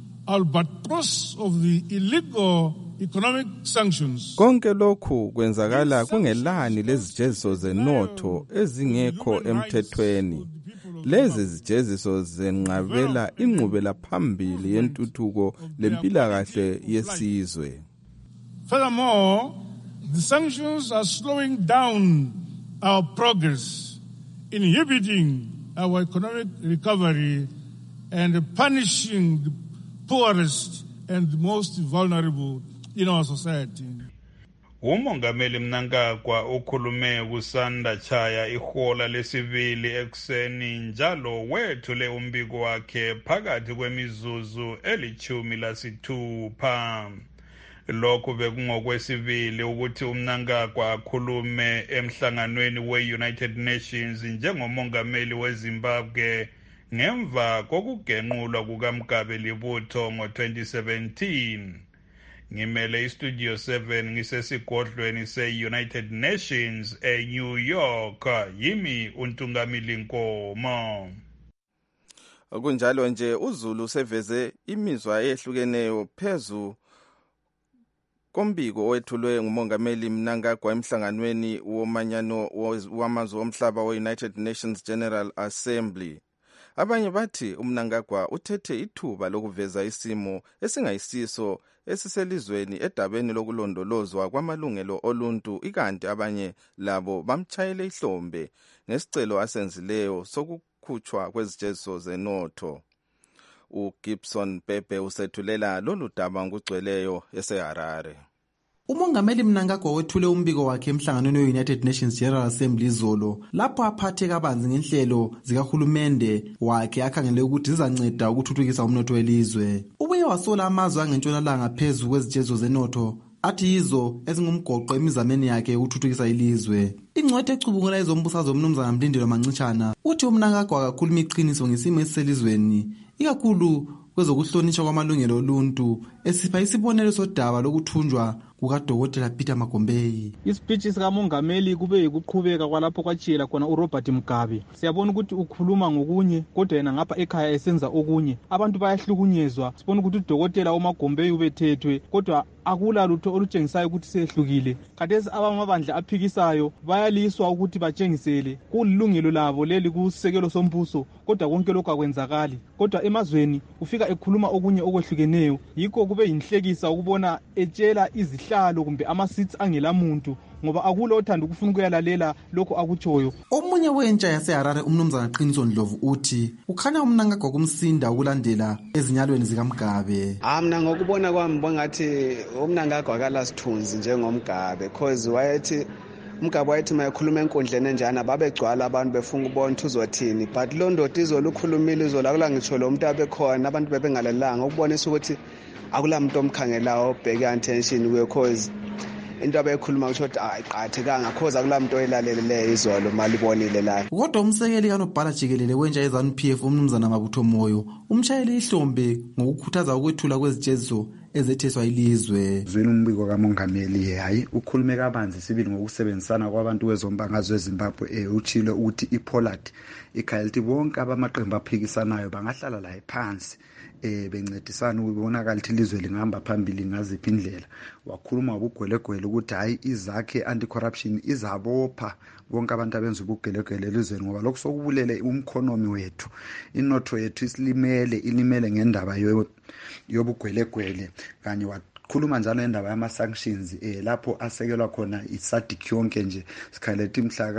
G: albatross of the illegal economic sanctions.
U: Konke lokhu kwenzakala kungelani lezijeziso zenotho ezingekho emthethweni. Lezi zijeziso zenqabela inqubela phambili yentuthuko lempilakahle yesizwe.
G: Furthermore, the sanctions are slowing down our progress, inhibiting our economic recovery and punishing the poorest and the most vulnerable in our society.
D: Umongameli Mnangagwa ukhulume kusanda chaya ihola lesibili ekuseni njalo wethule umbiko wakhe phakathi kwemizuzu 16. lokhu bekungokwesibili ukuthi uMnangagwa akhulume emhlanganweni we-United Nations njengomongameli weZimbabwe ngemva kokugenqulwa kukaMgabe Libutho ngo-2017. Ngimele iStudio 7 ngisesigodlweni se-United Nations eNew York. Yimi uNtungamili Nkomo.
U: Kunjalo nje uZulu seveze imizwa ehlukeneyo phezu kombiko owethulwe ngumongameli Mnangagwa emhlanganweni womanyano wamazwe omhlaba we-United Nations General Assembly. Abanye bathi uMnangagwa uthethe ithuba lokuveza isimo esingayisiso esiselizweni edabeni lokulondolozwa kwamalungelo oluntu, ikanti abanye labo bamchayele ihlombe ngesicelo asenzileyo sokukhutshwa kwezijeziso zenotho. uGibson Pepe usethulela lolu daba ngugcweleyo eseHarare.
C: Umongameli Mnangagwa wethule umbiko wakhe emhlanganweni we-United Nations General Assembly izolo, lapho aphathe kabanzi ngenhlelo zikahulumende wakhe akhangele ukuthi zizanceda ukuthuthukisa umnotho welizwe. Ubuye wasola amazwe angentshonalanga phezu kwezijeziso zenotho athi yizo ezingumgoqo emizameni yakhe ukuthuthukisa ilizwe. Ingcwethe ecubungula ezombusazwe uMnumzana Mlindelo Mancitshana uthi uMnangagwa akakhuluma iqiniso ngesimo esiselizweni, ikakhulu kwezokuhlonishwa kwamalungelo oluntu, esipha isibonelo sodaba lokuthunjwa kukaDokotela Peter Magombeyi.
F: Ispeech sikamongameli kube yikuqhubeka kwalapho kwachiyela khona uRobert Mugabe. Siyabona ukuthi ukhuluma ngokunye kodwa yena ngapha ekhaya esenza okunye. Abantu bayahlukunyezwa. Sibona ukuthi uDokotela uMagombeyi ubethethwe kodwa akula lutho olutshengisayo ukuthi sehlukile. Khathesi abamabandla aphikisayo bayaliswa ukuthi batshengisele kulilungelo labo leli kusekelo sombuso, kodwa konke lokho akwenzakali. Kodwa emazweni ufika ekhuluma okunye okwehlukeneyo. Yikho kube yinhlekisa ukubona etshela izihlalo kumbe ama-seats angela muntu, ngoba akulo othanda ukufuna ukuyalalela lokho akutshoyo.
C: Omunye wentsha yaseHarare uMnumzana Qiniso Ndlovu uthi ukhanya uMnangagwa kumsinda ukulandela ezinyalweni zikaMgabe.
W: Mina ngokubona kwami bongathi uMnangagwa akalasithunzi njengomgabe, because uMgabe wayethi mayekhuluma enkundleni enjana babegcwala abantu befuna ukubona ukuthi uzothini, but lo ndoda izolo ukhulumile izolo akula ngitsho lo muntu abekhona abantu bebengalalanga ukubonisa ukuthi akula muntu omkhangelayo obheke attention kuyo, cause into abekhuluma kusho ukuthi ayiqhathekanga cause akula muntu oyilaleleyo izolo malibonile la.
C: Kodwa umsekeli kanobhala jikelele wentsha yeZANU-PF uMnumzana Mabutho Moyo umshayele ihlombe ngokukhuthaza ukwethula kwezijeziso ezetheswa ilizwe.
X: Zwini umbiko kamongameli hayi ukhulume kabanzi sibili ngokusebenzisana kwabantu kwezombangazwe eZimbabwe uchile ukuthi iPollard ikhaliti bonke abamaqembu aphikisanayo bangahlala la phansi bencedisana ukubonakala ukuthi ilizwe lingahamba phambili ngaziphi indlela. Wakhuluma ngobugwelegwele ukuthi hayi izakhe anti-corruption izabopha bonke abantu abenza ubugwelegwele elizweni, ngoba lokho sokubulele umkhonomi wethu, inotho yethu ilimele ngendaba yobugwelegwele. Kanye wakhuluma njalo ngendaba yama-sanctions lapho asekelwa khona iSADC yonke nje. Sikhaleti mhla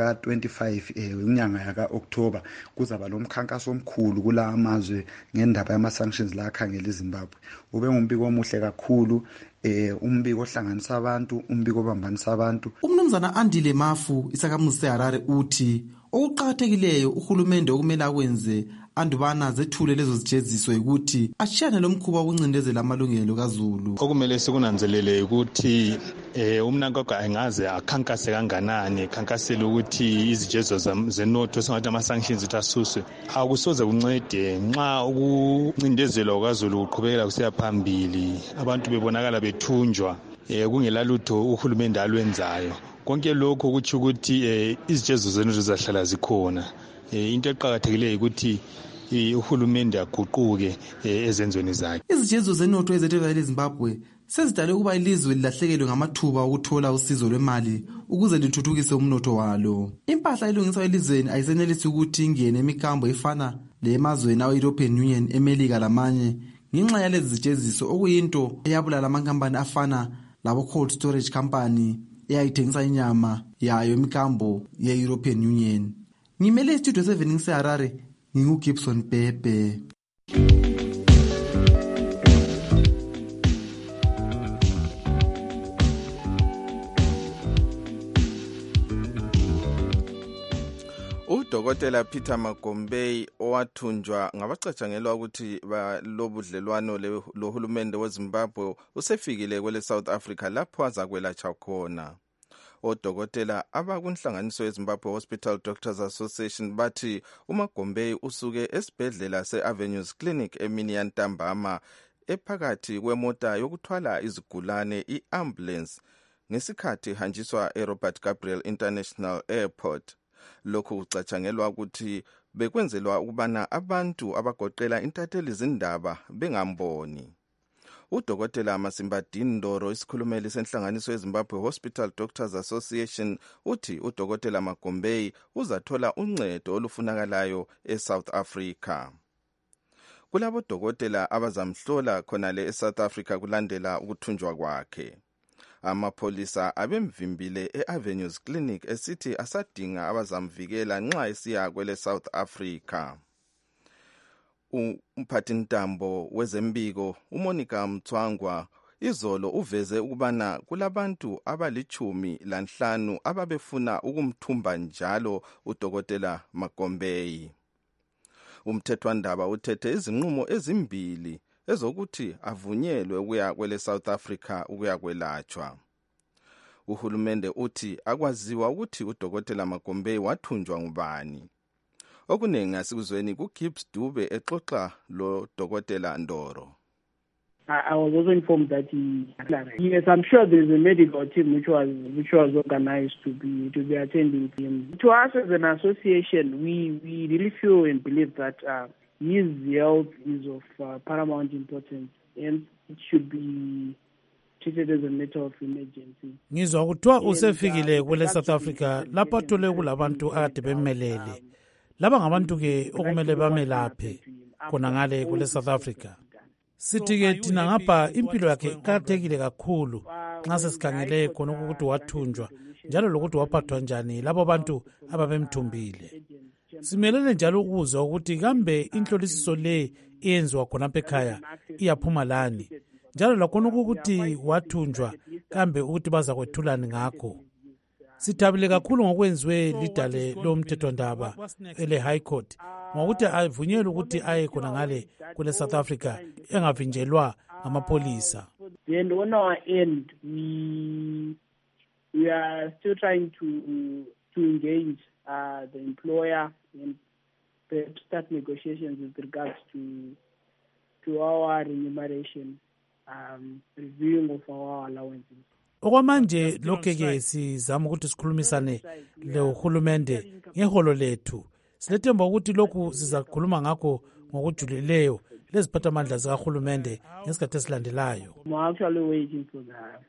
X: ka-25 inyanga yaka-October kuzaba lo mkhankaso omkhulu kula amazwe ngendaba yama-sanctions la akhangela iZimbabwe. Ube ngumbiko omuhle kakhulu, umbiko ohlanganisa abantu, umbiko obambanisa abantu.
C: uMnumzana Andile Mafu isakhamuzi seHarare uthi okuqhakathekileyo uhulumende okumele akwenze andubana zethule lezo zijeziso ukuthi ashiyane lo mkhuba wokuncindezela amalungelo kaZulu.
F: Okumele sikunanzelele ukuthi uMnangagwa engaze akhankase kanganani, khankasela ukuthi izijeziso zenotho sengathi ama-sanctions asuswe, akusoze kuncede nxa ukuncindezelwa kwaZulu kuqhubekela kusiya phambili, abantu bebonakala bethunjwa kungela lutho uhulumende alwenzayo. Konke lokho kuthi ukuthi izijeziso zenotho zizahlala zikhona. Into eqhakathekileyo ukuthi uhulumende aguquke ezenzweni zakhe.
C: Izijeziso zenotho ezetheswa eZimbabwe sezidale ukuba ilizwe lilahlekelwe ngamathuba okuthola usizo lwemali ukuze lithuthukise umnotho walo. Impahla elungiswa elizweni ayisenelisi ukuthi ingene imikambo efana lemazweni awe-European Union, eMelika lamanye ngenxa yalezi zijeziso, okuyinto eyabulala amankampani afana labo-Cold Storage Company eyayithengisa inyama yayo imikambo ye-European Union. Ngimele iStudio 7 ngiseHarare, nginguGibson Pepe.
U: Udokotela Peter Magombey owathunjwa ngabacatshangelwa ukuthi balobudlelwano lohulumende weZimbabwe usefikile kwele South Africa lapho azakwelatshwa khona. Odokotela abakunhlanganiso yeZimbabwe Hospital Doctors Association bathi uMagombey usuke esibhedlela se-Avenues Clinic emini yantambama ephakathi kwemota yokuthwala izigulane i-ambulance ngesikhathi hanjiswa eRobert Gabriel International Airport. Lokhu kucatshangelwa ukuthi bekwenzelwa ukubana abantu abagoqela intatheli zindaba bengamboni. Udokotela Masimbadini Ndoro, isikhulumeli senhlanganiso yeZimbabwe Hospital Doctors Association, uthi udokotela Magombey uzathola uncedo olufunakalayo eSouth Africa. Kulabo dokotela abazamhlola khonale eSouth Africa kulandela ukuthunjwa kwakhe. Amapholisa abemvimbile e-Avenues Clinic esithi asadinga abazamvikela nxa esiya kwele South Africa. Umphathintambo wezembiko uMonica Mthwangwa izolo uveze ukubana kulabantu abali-15 ababefuna ukumthumba njalo udokotela Magombey. Umthethwandaba uthethe izinqumo ezimbili ezokuthi avunyelwe ukuya kwele South Africa ukuya kwelatshwa. Uhulumende uthi akwaziwa ukuthi udokotela Magombey wathunjwa ngubani. Okuningi asikuzweni kuGibbs Dube exoxa lo dokotela Ndoro.
E: I was also informed that yes, I'm sure there's a medical team which was organized to be attending him. To us as an association, we really feel and believe that his health is of paramount importance and it should be treated as a matter of emergency.
T: Ngizwa kuthiwa usefikile kwele South Africa lapho athole kulabantu akade bemelele. Laba ngabantu ke okumele bamelaphe khona ngale kwele South Africa. Sithi-ke thina ngapha impilo yakhe iqakathekile kakhulu nxa sesikhangele khona ukuthi wathunjwa njalo lokuthi waphathwa njani labo bantu ababemthumbile. Simelele njalo ukuzwa ukuthi kambe inhlolisiso le eyenziwa khonapha ekhaya iyaphuma lani njalo lakhona ukuthi wathunjwa kambe ukuthi bazakwethulani ngakho. Sithabile kakhulu ngokwenziwe lidale lomthethwandaba ele High Court ngokuthi avunyelwe ukuthi aye khona ngale kule South Africa engavinjelwa ngamapolisa.
E: And on our end, we are still trying to engage the employer and start negotiations with regards to our remuneration, reviewing of our allowances.
T: Okwamanje lokho-ke sizama ukuthi sikhulumisane lehulumende ngeholo lethu. Silethemba ukuthi lokhu sizakhuluma ngakho ngokujulileyo leziphathamandla zikahulumende ngesikhathi esilandelayo.
E: We're actually waiting for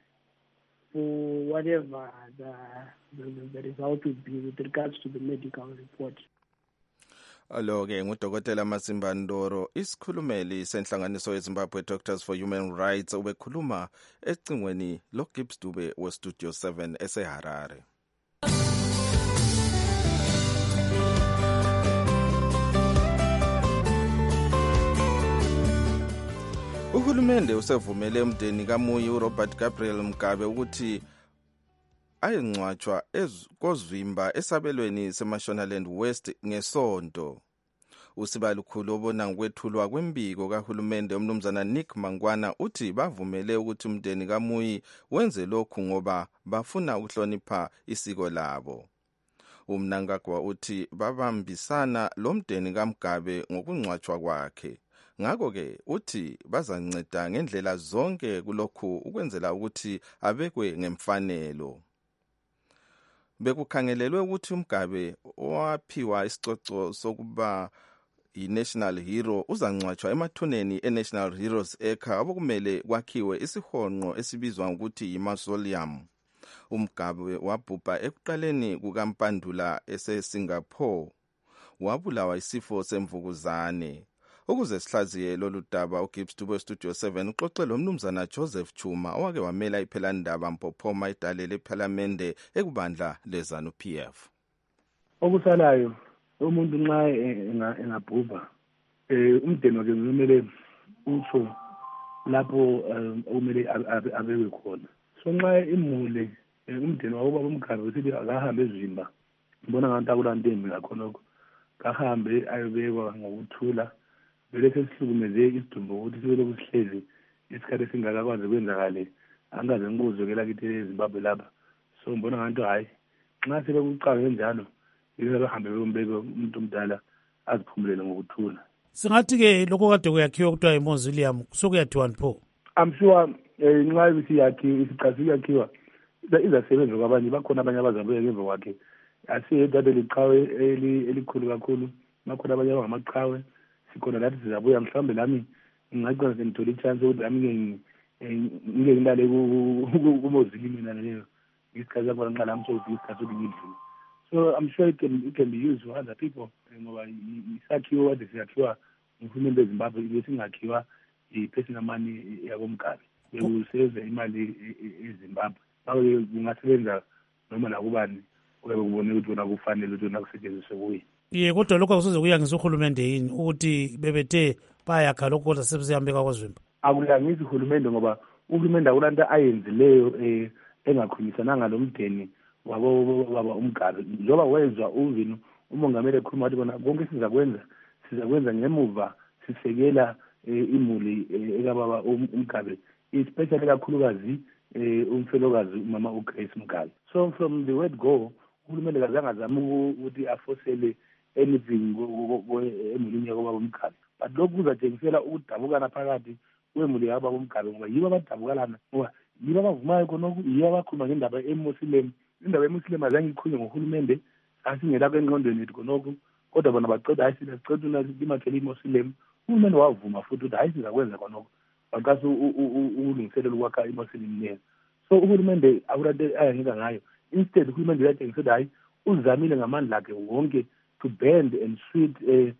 E: whatever the result would be with regards to the medical report.
U: Alo-ke ngudokotela Masimba Ndoro, isikhulumeli senhlanganiso yeZimbabwe Doctors for Human Rights, ubekhuluma ecingweni loGibbs Dube weStudio 7 eseHarare. Uhulumende usevumele umndeni kaMuyi uRobert Gabriel Mugabe ukuthi ayengcwatshwa kozwimba esabelweni seMashonaland West ngesonto. Usibalukhulu obona ngokwethulwa kwembiko kahulumende umnumzana Nick Mangwana uthi bavumele ukuthi umndeni kaMuyi wenze lokhu ngoba bafuna ukuhlonipha isiko labo. Umnangagwa uthi babambisana lo mndeni kaMgabe ngokungcwatshwa kwakhe. Ngakho-ke uthi bazanceda ngendlela zonke kulokhu ukwenzela ukuthi abekwe ngemfanelo. Bekukhangelelwe ukuthi uMgabe owaphiwa isicoco sokuba i-National Hero uzangcwatshwa emathuneni e-National Heroes Acre okumele kwakhiwe isihonqo esibizwa ngokuthi yi-mausoleum. uMgabe wabhubha ekuqaleni kukaMpandula eseSingapore. Wabulawa isifo semvukuzane. Ukuze sihlaziye lolu daba uGibbs Dube Studio 7 uxoxe lo mnumzana Joseph Chuma owake wamela iphelandaba Mpophoma idale lephalamende ekubandla lezanu PF.
O: Okusalayo umuntu nxa engabhubha umndeni wakhe kumele usho lapho umele abekwe khona. So nxa imule umndeni wabo uMgabe usithi akahambe ezimba ngibona ngathi akulantembi ngakhonokho kahambe ayobekwa ngokuthula vele sesihlukumeze isidumbu ukuthi sibe lokhu sihlezi isikhathi esingakakwazi kwenzakale angaze ngikuzwekela kithi eZimbabwe lapha so ngibona ngathi hayi nxa sebekucabe njalo yilo bahambe beyombeka umuntu omdala aziphumulele ngokuthula.
T: Singathi-ke lokho kade kuyakhiwa kuthiwa imausoleum sokuyathiwani pho? I'm
O: sure nxa ibisiyakhiwa isiqasi kuyakhiwa izasebenza kwabanye bakhona abanye abazabuya ngemva kwakhe asiyedade liqhawe elikhulu kakhulu bakhona abanye abangamaqhawe sikhona lathi sizabuya mhlawumbe lami ngingaqina sengithola ichance ukuthi lami ngike ngilale kumausoleum mina leyo isikhathi sakubona nxa lami sokufika isikhathi sokungidlula. So I'm sure it can be used for other people ngoba isakhiwo kade siyakhiwa ngurhulumente weZimbabwe besingakhiwa i-personal money yakomkabi bekusebenzisa imali eZimbabwe nawe kungasebenza noma nakubani oyabe kubone ukuthi wona kufanele ukuthi wona kusetshenziswe kuye.
T: Ye kodwa lokho akusoze kuyangisa uhulumende yini ukuthi bebethe bayakha lokho kodwa sebesihambeka kwazwimba?
O: Akulangisi uhulumende ngoba uhulumende akulanto ayenzileyo engakhulumisananga lomdeni wabo umgabe njengoba wezwa uvini umongameli ekhuluma wathi bona konke sizakwenza ngemuva sisekela imuli ekababa umgabe especially kakhulukazi umfelokazi umama uGrace Mugabe. So from the word go uhulumende kazange azame ukuthi afosele anything emulini yakobaba umgabe but lokhu kuzatshengisela ukudabukana phakathi kwemuli yakobaba umgabe ngoba yibo abadabukalana ngoba yibo abavumayo khonokho yibo abakhuluma ngendaba emuslim indaba emuslim azange ikhulunywe ngohulumende asingela kwengqondweni yethu khonokho kodwa bona baqeda hayi siceda imakhele imuslim uhulumende wavuma futhi ukuthi hayi sizakwenza khonokho baqasa ukulungiselela ukwakha imuslim leyo. So uhulumende akulanto ayangeka ngayo instead uhulumende uyatshengisela hayi uzamile ngamandla akhe wonke to bend and suit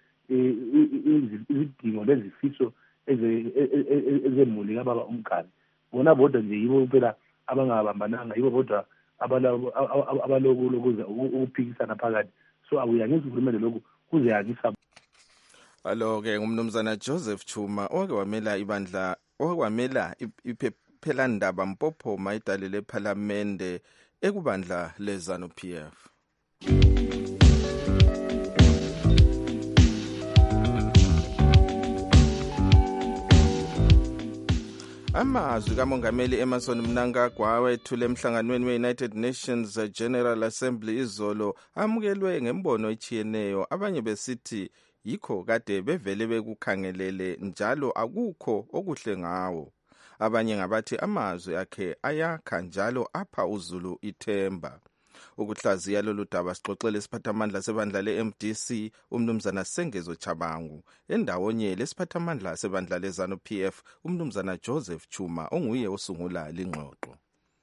O: izidingo lezifiso ezemuli kababa umgabe bona bodwa nje yibo phela abangabambananga yibo bodwa abalokuza ukuphikisana phakathi so akuyangisa uhulumende lokhu kuzeyangisa.
U: Alo-ke ngumnumzana Joseph Chuma owake wamela iphephelandaba Mpopho mayidale lephalamende ekubandla leZANU-PF. Amazwi kamongameli Emmerson Mnangagwa wethule emhlanganweni we-United Nations General Assembly izolo amukelwe ngembono etshiyeneyo abanye besithi yikho kade bevele bekukhangelele njalo akukho okuhle ngawo. Abanye ngabathi amazwi akhe ayakha njalo apha uzulu ithemba. Ukuhlaziya lolu daba sixoxele isiphathamandla sebandla le-MDC umnumzana Sengezo Chabangu endawonye lesiphathamandla sebandla leZANU-PF umnumzana Joseph Chuma onguye osungula lingxoxo.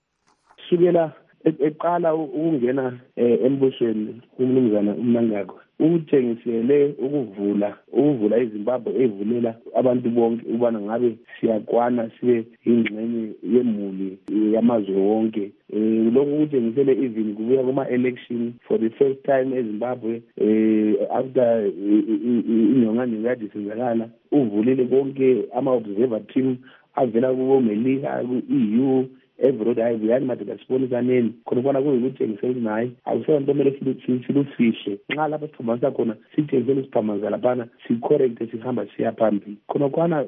O: Sukela eqala ukungena embusweni umnumzana uMnangagwa uthengisele ukuvula iZimbabwe evulela abantu bonke ubana ngabe siyakwana sibe ingxenye yemuli yamazwe wonke. Lokhu kutshengisele even kubuya kuma-election for the first time eZimbabwe after inyonganyonga kade senzakala uvulile konke ama-observer team avela kubomelika ku-EU everyday ayivuyani madela sibonisaneni khona kwana kuyikutshengisela ukuthi nayi akusona nto kumele silufihle nxa lapha siphambanisa khona sitshengisele siphambanisa laphana sicorrecte sihamba siya phambili khona kwana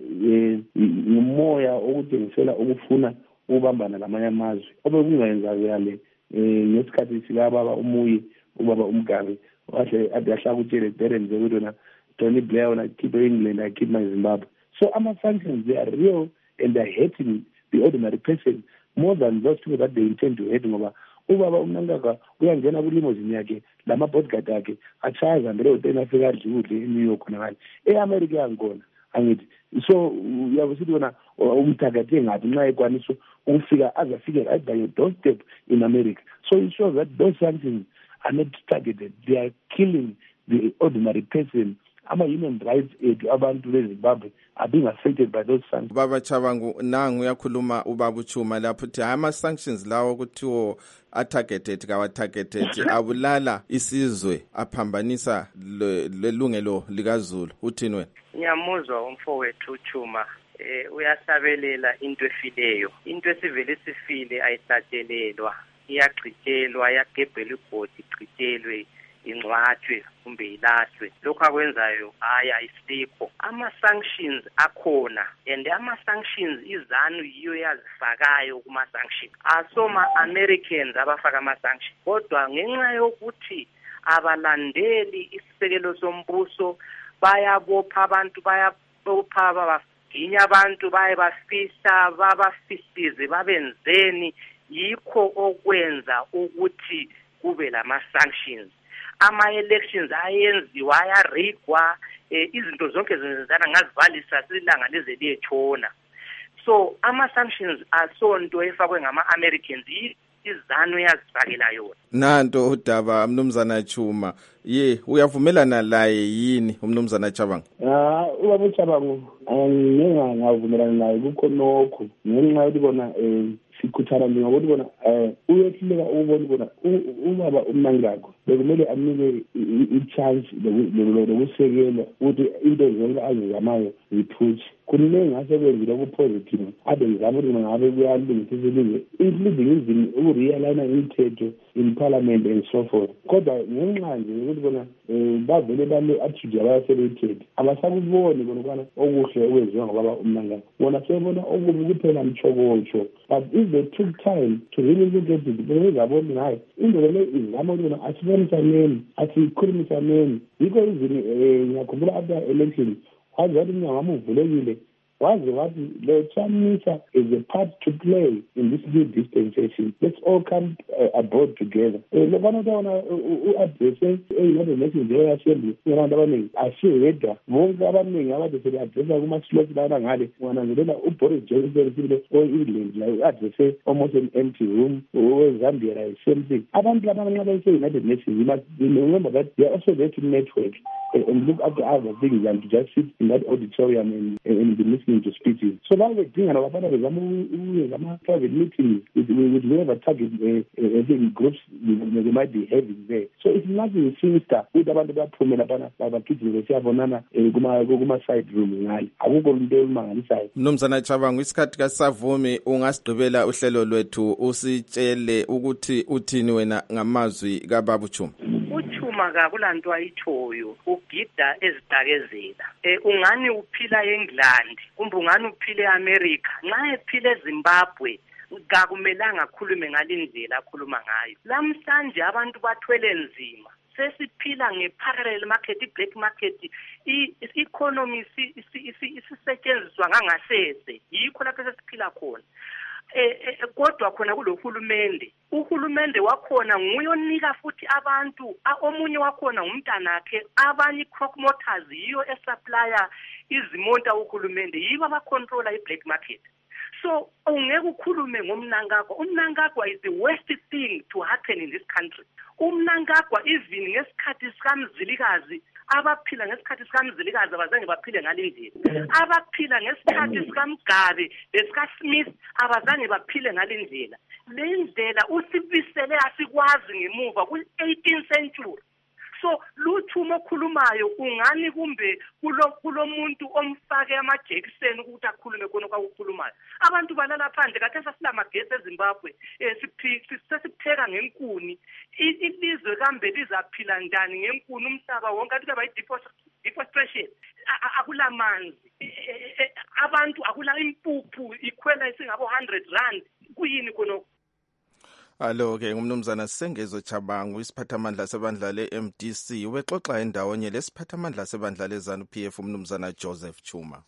O: ngumoya okutshengisela ukufuna ukubambana lamanye amazwe obekungayenzakale ngesikhathi sikababa umuyi ubaba umgabe wahle ade ahlaka utshele Darren nje ukuthi wena Tony Blair wena keep England I keep my Zimbabwe. So ama-sanctions they are real and they are hurting the ordinary person more than those people that they intend to hate ngoba ubaba uMnangagwa uyangena kulimozini yakhe lama-bodyguard akhe atshaya zambele hoteni afika adle ukudle eNew York khona ngale e-America yangkhona angithi so uyabusithi wona umthakathe ngathi nxa ekwaniswa ukufika azafike right by your doorstep in America. So it shows that those sanctions are not targeted, they are killing the ordinary person. Ama-human rights ethu abantu beZimbabwe are being affected by those sanctions.
U: Baba Chabangu nangu uyakhuluma ubaba Chuma lapho uthi ama-sanctions lawo kuthiwo a-targeted kawa-targeted abulala isizwe aphambanisa lelungelo likaZulu. Uthini wena?
I: Ngiyamuzwa umfowethu Chuma uyasabelela into efileyo. Into esivele sifile ayihlatshelelwa. iyagqitshelwa yagebhelwa igodi igqitshelwe ingcwatshwe kumbe ilahlwe. Lokho akwenzayo ayisikho. Ama-sanctions akhona and ama-sanctions izanu yiyo yazifakayo kuma-sanctions. Asoma-Americans abafaka ama-sanctions. Kodwa ngenxa yokuthi abalandeli isisekelo sombuso bayabopha abantu bayabopha babaginya abantu baye bafisa babafisize babenzeni yikho okwenza ukuthi kube lama-sanctions. Ama-elections ayenziwa ayarigwa izinto zonke zenzana ngazivalisa silanga leze liyetshona. So ama-sanctions asonto efakwe ngama-Americans izanu yazifakela yona.
U: Nanto udaba mnumzana Chuma uyavumelana laye yini umnumzana Chabangu?
O: Ubaba Chabangu ngavumelana naye kukho nokho ngenxa yokuthi bona sikhuthana ngokuthi bona uyehluleka ukubona bona ubaba uMnangagwa bekumele amnike i-chance lokusekela ukuthi into zonke azizamayo ziphutshe. Kuningi asekwenzile okupositive ade ngizama ukuthi ngabe kuyalungisisa ilizwe including even ukurealigna imithetho in parliament and so forth. Kodwa ngenxa nje yokuthi bona bavele bale-attitude abayasebeyithethi abasakuboni bona ukwana okuhle okwenziwa ngobaba uMnangagwa. Bona sebona okubi kuphela mtshokotsho, but if they took time to really look at it bezabona ngayo indlela le izama ukuthi bona asibonisaneni asikhulumisaneni. Yikho izini ngiyakhumbula after election wazi wathi umnyango uvulekile wazi wathi the Prime Minister is a part to play in this new dispensation. Let's all come aboard together. Lokana tawona u-addresse e-United Nations General Assembly abantu abaningi asiyedwa bonke abaningi abade sebe-addressa kuma-slots lana ngale wananzelela uBoris Johnson sibile o-England la u-addresse almost an empty room, we-Zambia la same thing. Abantu laba nxa bese-United Nations you must remember that they are also there to network and look after other things than to just sit in that auditorium and be listening to speeches. So now we're doing some private meetings with whoever target groups they might be having there. So it's nothing sinister with abantu baphumela bana babakithi besiyabonana kuma-side room ngale akukho into emangalisayo.
U: Mnumzana Chabangu, isikhathi kasavumi ungasigqibela uhlelo lwethu usitshele ukuthi uthini wena ngamazwi kababa Chuma.
I: Uchuma kakulanto ayithoyo ugida ezidakezela. Ungani uphila eNgland kumbe ungani uphile eAmerica. Nxa ephile eZimbabwe kakumelanga akhulume ngalindlela akhuluma ngayo. Lamhlanje abantu bathwele nzima. Sesiphila nge-parallel market, i-black market, i-economy isisetshenziswa ngangasese. Yikho lapho sesiphila khona. Kodwa khona kulohulumende. Uhulumende wakhona nguye onika futhi abantu, omunye wakhona umntanakhe, abanye crock motors yiyo esupplya izimota uhulumende, yibo abacontrola i-black market. So ungeke ukhulume ngomNangagwa. UMnangagwa is the worst thing to happen in this country. UMnangagwa even ngesikhathi sikaMzilikazi abaphila ngesikhathi sikaMzilikazi abazange baphile ngalindlela. Abaphila ngesikhathi sikaMgabe lesikaSmith abazange baphile ngalindlela. Le ndlela usibisele asikwazi ngemuva ku-18th century. So luthuma okhulumayo ungani kumbe kulomuntu omfake amajekiseni ukuthi akhulume khona kwakukhulumayo. Abantu balala phandle kade sasilamagetsi eZimbabwe sesipheka ngenkuni. Ilizwe kambe lizaphila njani ngenkuni umhlaba wonke athi kaba deforestation akulamanzi. Abantu akula impuphu ikhwela isingabo 100 rand kuyini khona.
U: Alo-ke ngumnumzana Sengezo Chabangu, isiphathamandla sebandla le-MDC, ubexoxa endawonye lesiphathamandla sebandla le-ZANU-PF umnumzana Joseph Chuma.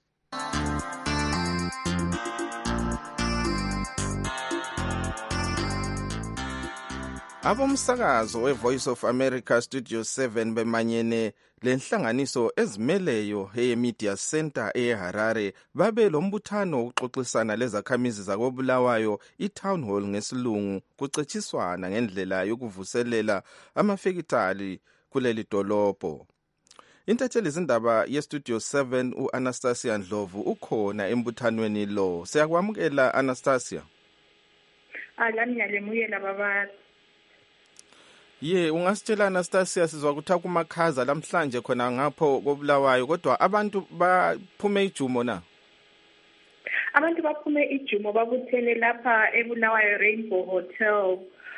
U: Abomsakazo we-Voice of America Studio 7 bemanyene lenhlanganiso ezimeleyo eyeMedia Center eHarare babe lombuthano ukuxoxisana lezakhamizi zakoBulawayo iTown Hall ngesilungu kucetshiswana ngendlela yokuvuselela amafekitali kuleli dolobho. Intatheli zindaba yeStudio 7 u-Anastasia Ndlovu ukhona embuthanweni lo. Siyakwamukela Anastasia.
J: Ngiyamukela baba.
U: Ungasitshela Anastasia, sizwa ukuthi kumakhaza lamhlanje khona ngapho koBulawayo, kodwa abantu baphume ijumo na?
J: Abantu baphume ijumo babuthene lapha eBulawayo Rainbow Hotel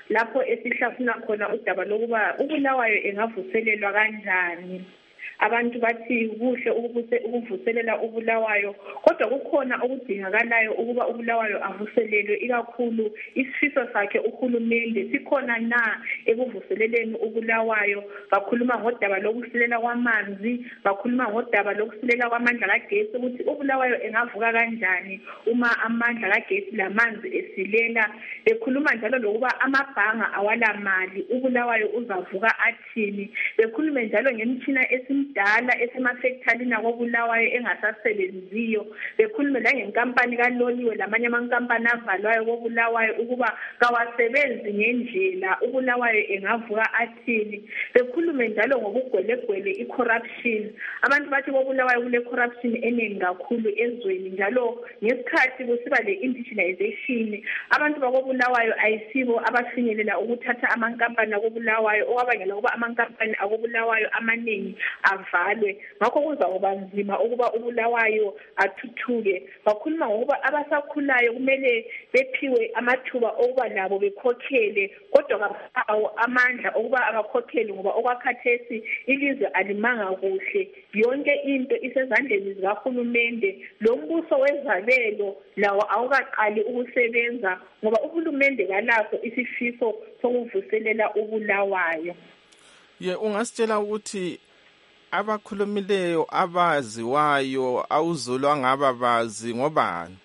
J: lapho esihlafuna khona udaba lokuba uBulawayo engavuselelwa kanjani. Abantu bathi kuhle ukuvuselela uBulawayo, kodwa kukhona okudingakalayo ukuba uBulawayo avuselelwe, ikakhulu isifiso sakhe uhulumende sikhona na ekuvuseleleni uBulawayo. Bakhuluma ngodaba lokusilela kwamanzi, bakhuluma ngodaba lokusilela kwamandla kagesi, ukuthi uBulawayo engavuka kanjani uma amandla kagesi lamanzi esilela. Bekhuluma njalo lokuba amabhanga awala mali, uBulawayo uzavuka athini. Bekhulume njalo ngemitshina dala esemafektalini akoBulawayo engasasebenziyo. Bekhulume la ngenkampani kaloliwe lamanye amankampani avalwayo koBulawayo ukuba kawasebenzi ngendlela, uBulawayo engavuka athini. Bekhulume njalo ngokugwelegwele i-corruption. Abantu bathi koBulawayo kule corruption eningi kakhulu ezweni, njalo ngesikhathi kusiba le indigenization abantu bakoBulawayo ayisibo abafinyelela ukuthatha amankampani akoBulawayo, okwabangela ukuba amankampani akoBulawayo amaningi avalwe. Ngakho kuzakuba nzima ukuba uBulawayo athuthuke. Bakhuluma ngokuba abasakhulayo kumele bephiwe amathuba okuba labo bekhokhele, kodwa kabawo amandla okuba abakhokhele ngoba okwakhathesi ilizwe alimanga kuhle. Yonke into isezandleni zikahulumende. Lo mbuso wezabelo lawo awukaqali ukusebenza ngoba uhulumende kalaso isifiso sokuvuselela uBulawayo.
U: Ungasitshela ukuthi abakhulumileyo abaziwayo awuzolwa ngaba bazi ngobani?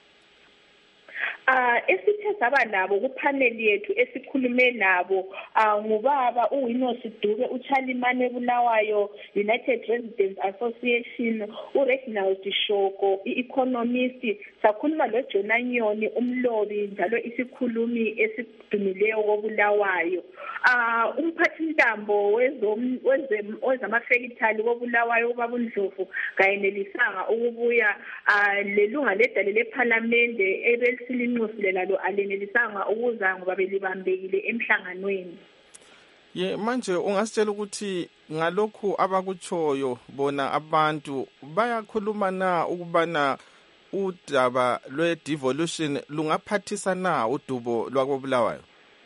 J: Esithe saba nabo kupaneli yethu esikhulume nabo ngubaba uWinos Dube, uCharlie Bulawayo, United Residents Association, uReginald Shoko, i-economist, sakhuluma loJona Nyoni, umlobi njalo isikhulumi esidumileyo koBulawayo. Umphathintambo wezamafekithali koBulawayo ubaba uNdlovu kayenelisanga ukubuya. Lelunga ledale lePhalamende ebelisinxusile lalo alenеlisanga ukuza ngoba belibambekile emhlanganweni.
U: Manje ungasitshela ukuthi ngalokhu abakuchoyo bona abantu bayakhuluma na ukubana udaba lwe-devolution lungaphathisa na udubo lwakoBulawayo?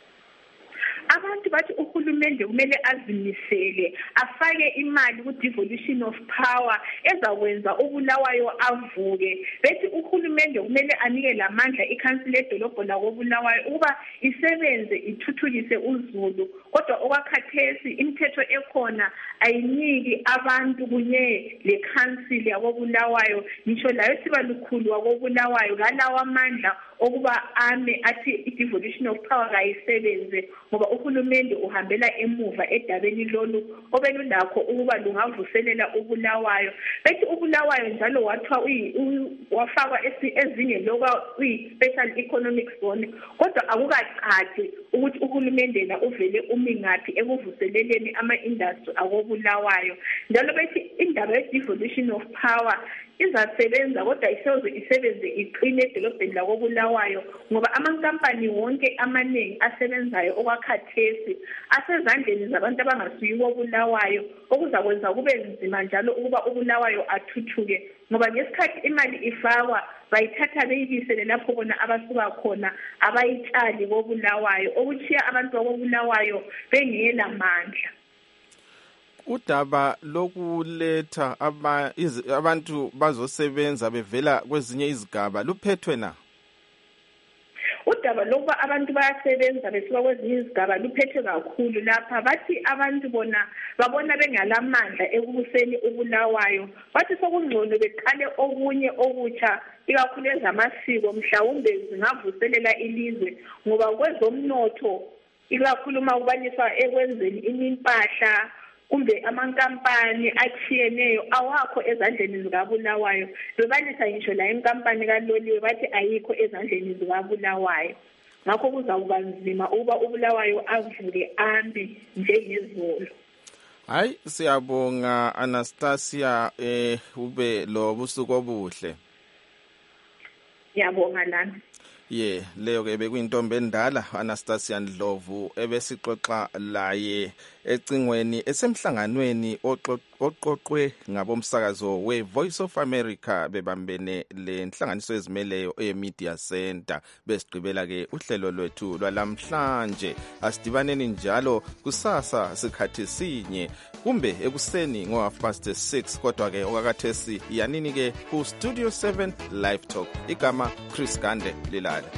J: Abantu bathi uhulumende kumele azimisele afake imali ku-devolution of power ezakwenza uBulawayo avuke. Bethi uhulumende kumele anike lamandla ikhansila edolobho lakoBulawayo ukuba isebenze ithuthukise uZulu, kodwa okwakhathesi imithetho ekhona ayiniki abantu kunye lekhansila yakoBulawayo, ngisho layo siba lukhulu wakoBulawayo kalawa amandla okuba ame athi i-devolution of power kayisebenze ngoba uhulumende uhambela emuva edabeni lolu obelulakho ukuba lungavuselela uBulawayo. Bethi uBulawayo njalo wafakwa ezinye lokuba uyi-special economic zone, kodwa akukacaci ukuthi uhulumende la uvele umi ngaphi ekuvuseleleni ama-industry akoBulawayo. Njalo bethi indaba ye-devolution of power izasebenza kodwa isoze isebenze iqine edolobheni lakoBulawayo ngoba amankampani wonke amaningi asebenzayo okwakhathesi asezandleni zabantu abangasuyi koBulawayo, okuzakwenza kube nzima njalo ukuba uBulawayo athuthuke ngoba ngesikhathi imali ifakwa bayithatha beyibisele lapho bona abasuka khona abayitshali koBulawayo, okuchiya abantu bakoBulawayo bengela mandla.
U: Udaba lokuletha abantu bazosebenza bevela kwezinye izigaba luphethwe na?
J: Udaba lokuba abantu bayasebenza besuka kwezinye izigaba luphethwe kakhulu lapha. Bathi abantu bona babona bengalamandla ekubuseni uBulawayo. Bathi sokungcono beqale okunye okutsha, ikakhulu ezamasiko mhlawumbe zingavuselela ilizwe ngoba kwezomnotho ikakhulu uma kubaniswa ekwenzeni impahla kumbe amankampani achiyeneyo awakho ezandleni zikaBulawayo. Bebalisa ngisho la inkampani kaloliwe bathi ayikho ezandleni zikaBulawayo. Ngakho kuzakuba nzima ukuba uBulawayo avuke ambe njengezolo.
U: Hayi, siyabonga Anastasia, ube lo busuku obuhle.
J: Ngiyabonga lana.
U: Leyo ke bekuyintombi endala Anastasia Ndlovu ebesixoxa laye ecingweni esemhlanganweni oqoqwe ngabomsakazo we-Voice of America bebambene le nhlanganiso ezimeleyo e-Media Center. Besigqibela-ke uhlelo lwethu lwalamhlanje. Asidibaneni njalo kusasa sikhathi sinye kumbe ekuseni ngo6:30 kodwa-ke okakathesi yanini-ke ku-Studio 7 Live Talk. Igama Chris Gande lilala.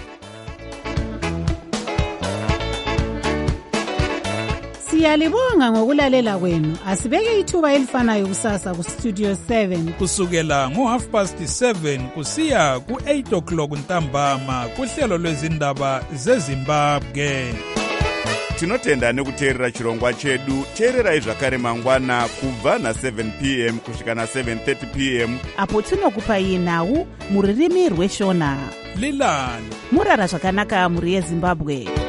H: Siyalibonga ngokulalela kwenu. Asibeke ithuba elifanayo kusasa ku-Studio 7
K: kusukela ngo7:30 kusiya ku8 o'clock ntambama kuhlelo lwezindaba zeZimbabwe.
A: Tinotenda nekuteerera chirongwa chedu. Teererai zvakare mangwana kubva na7 p.m. kusvika na7:30 p.m.
B: apo tinokupai nhau muririmi rweshona.
K: Lilani
B: murara zvakanaka muri yeZimbabwe.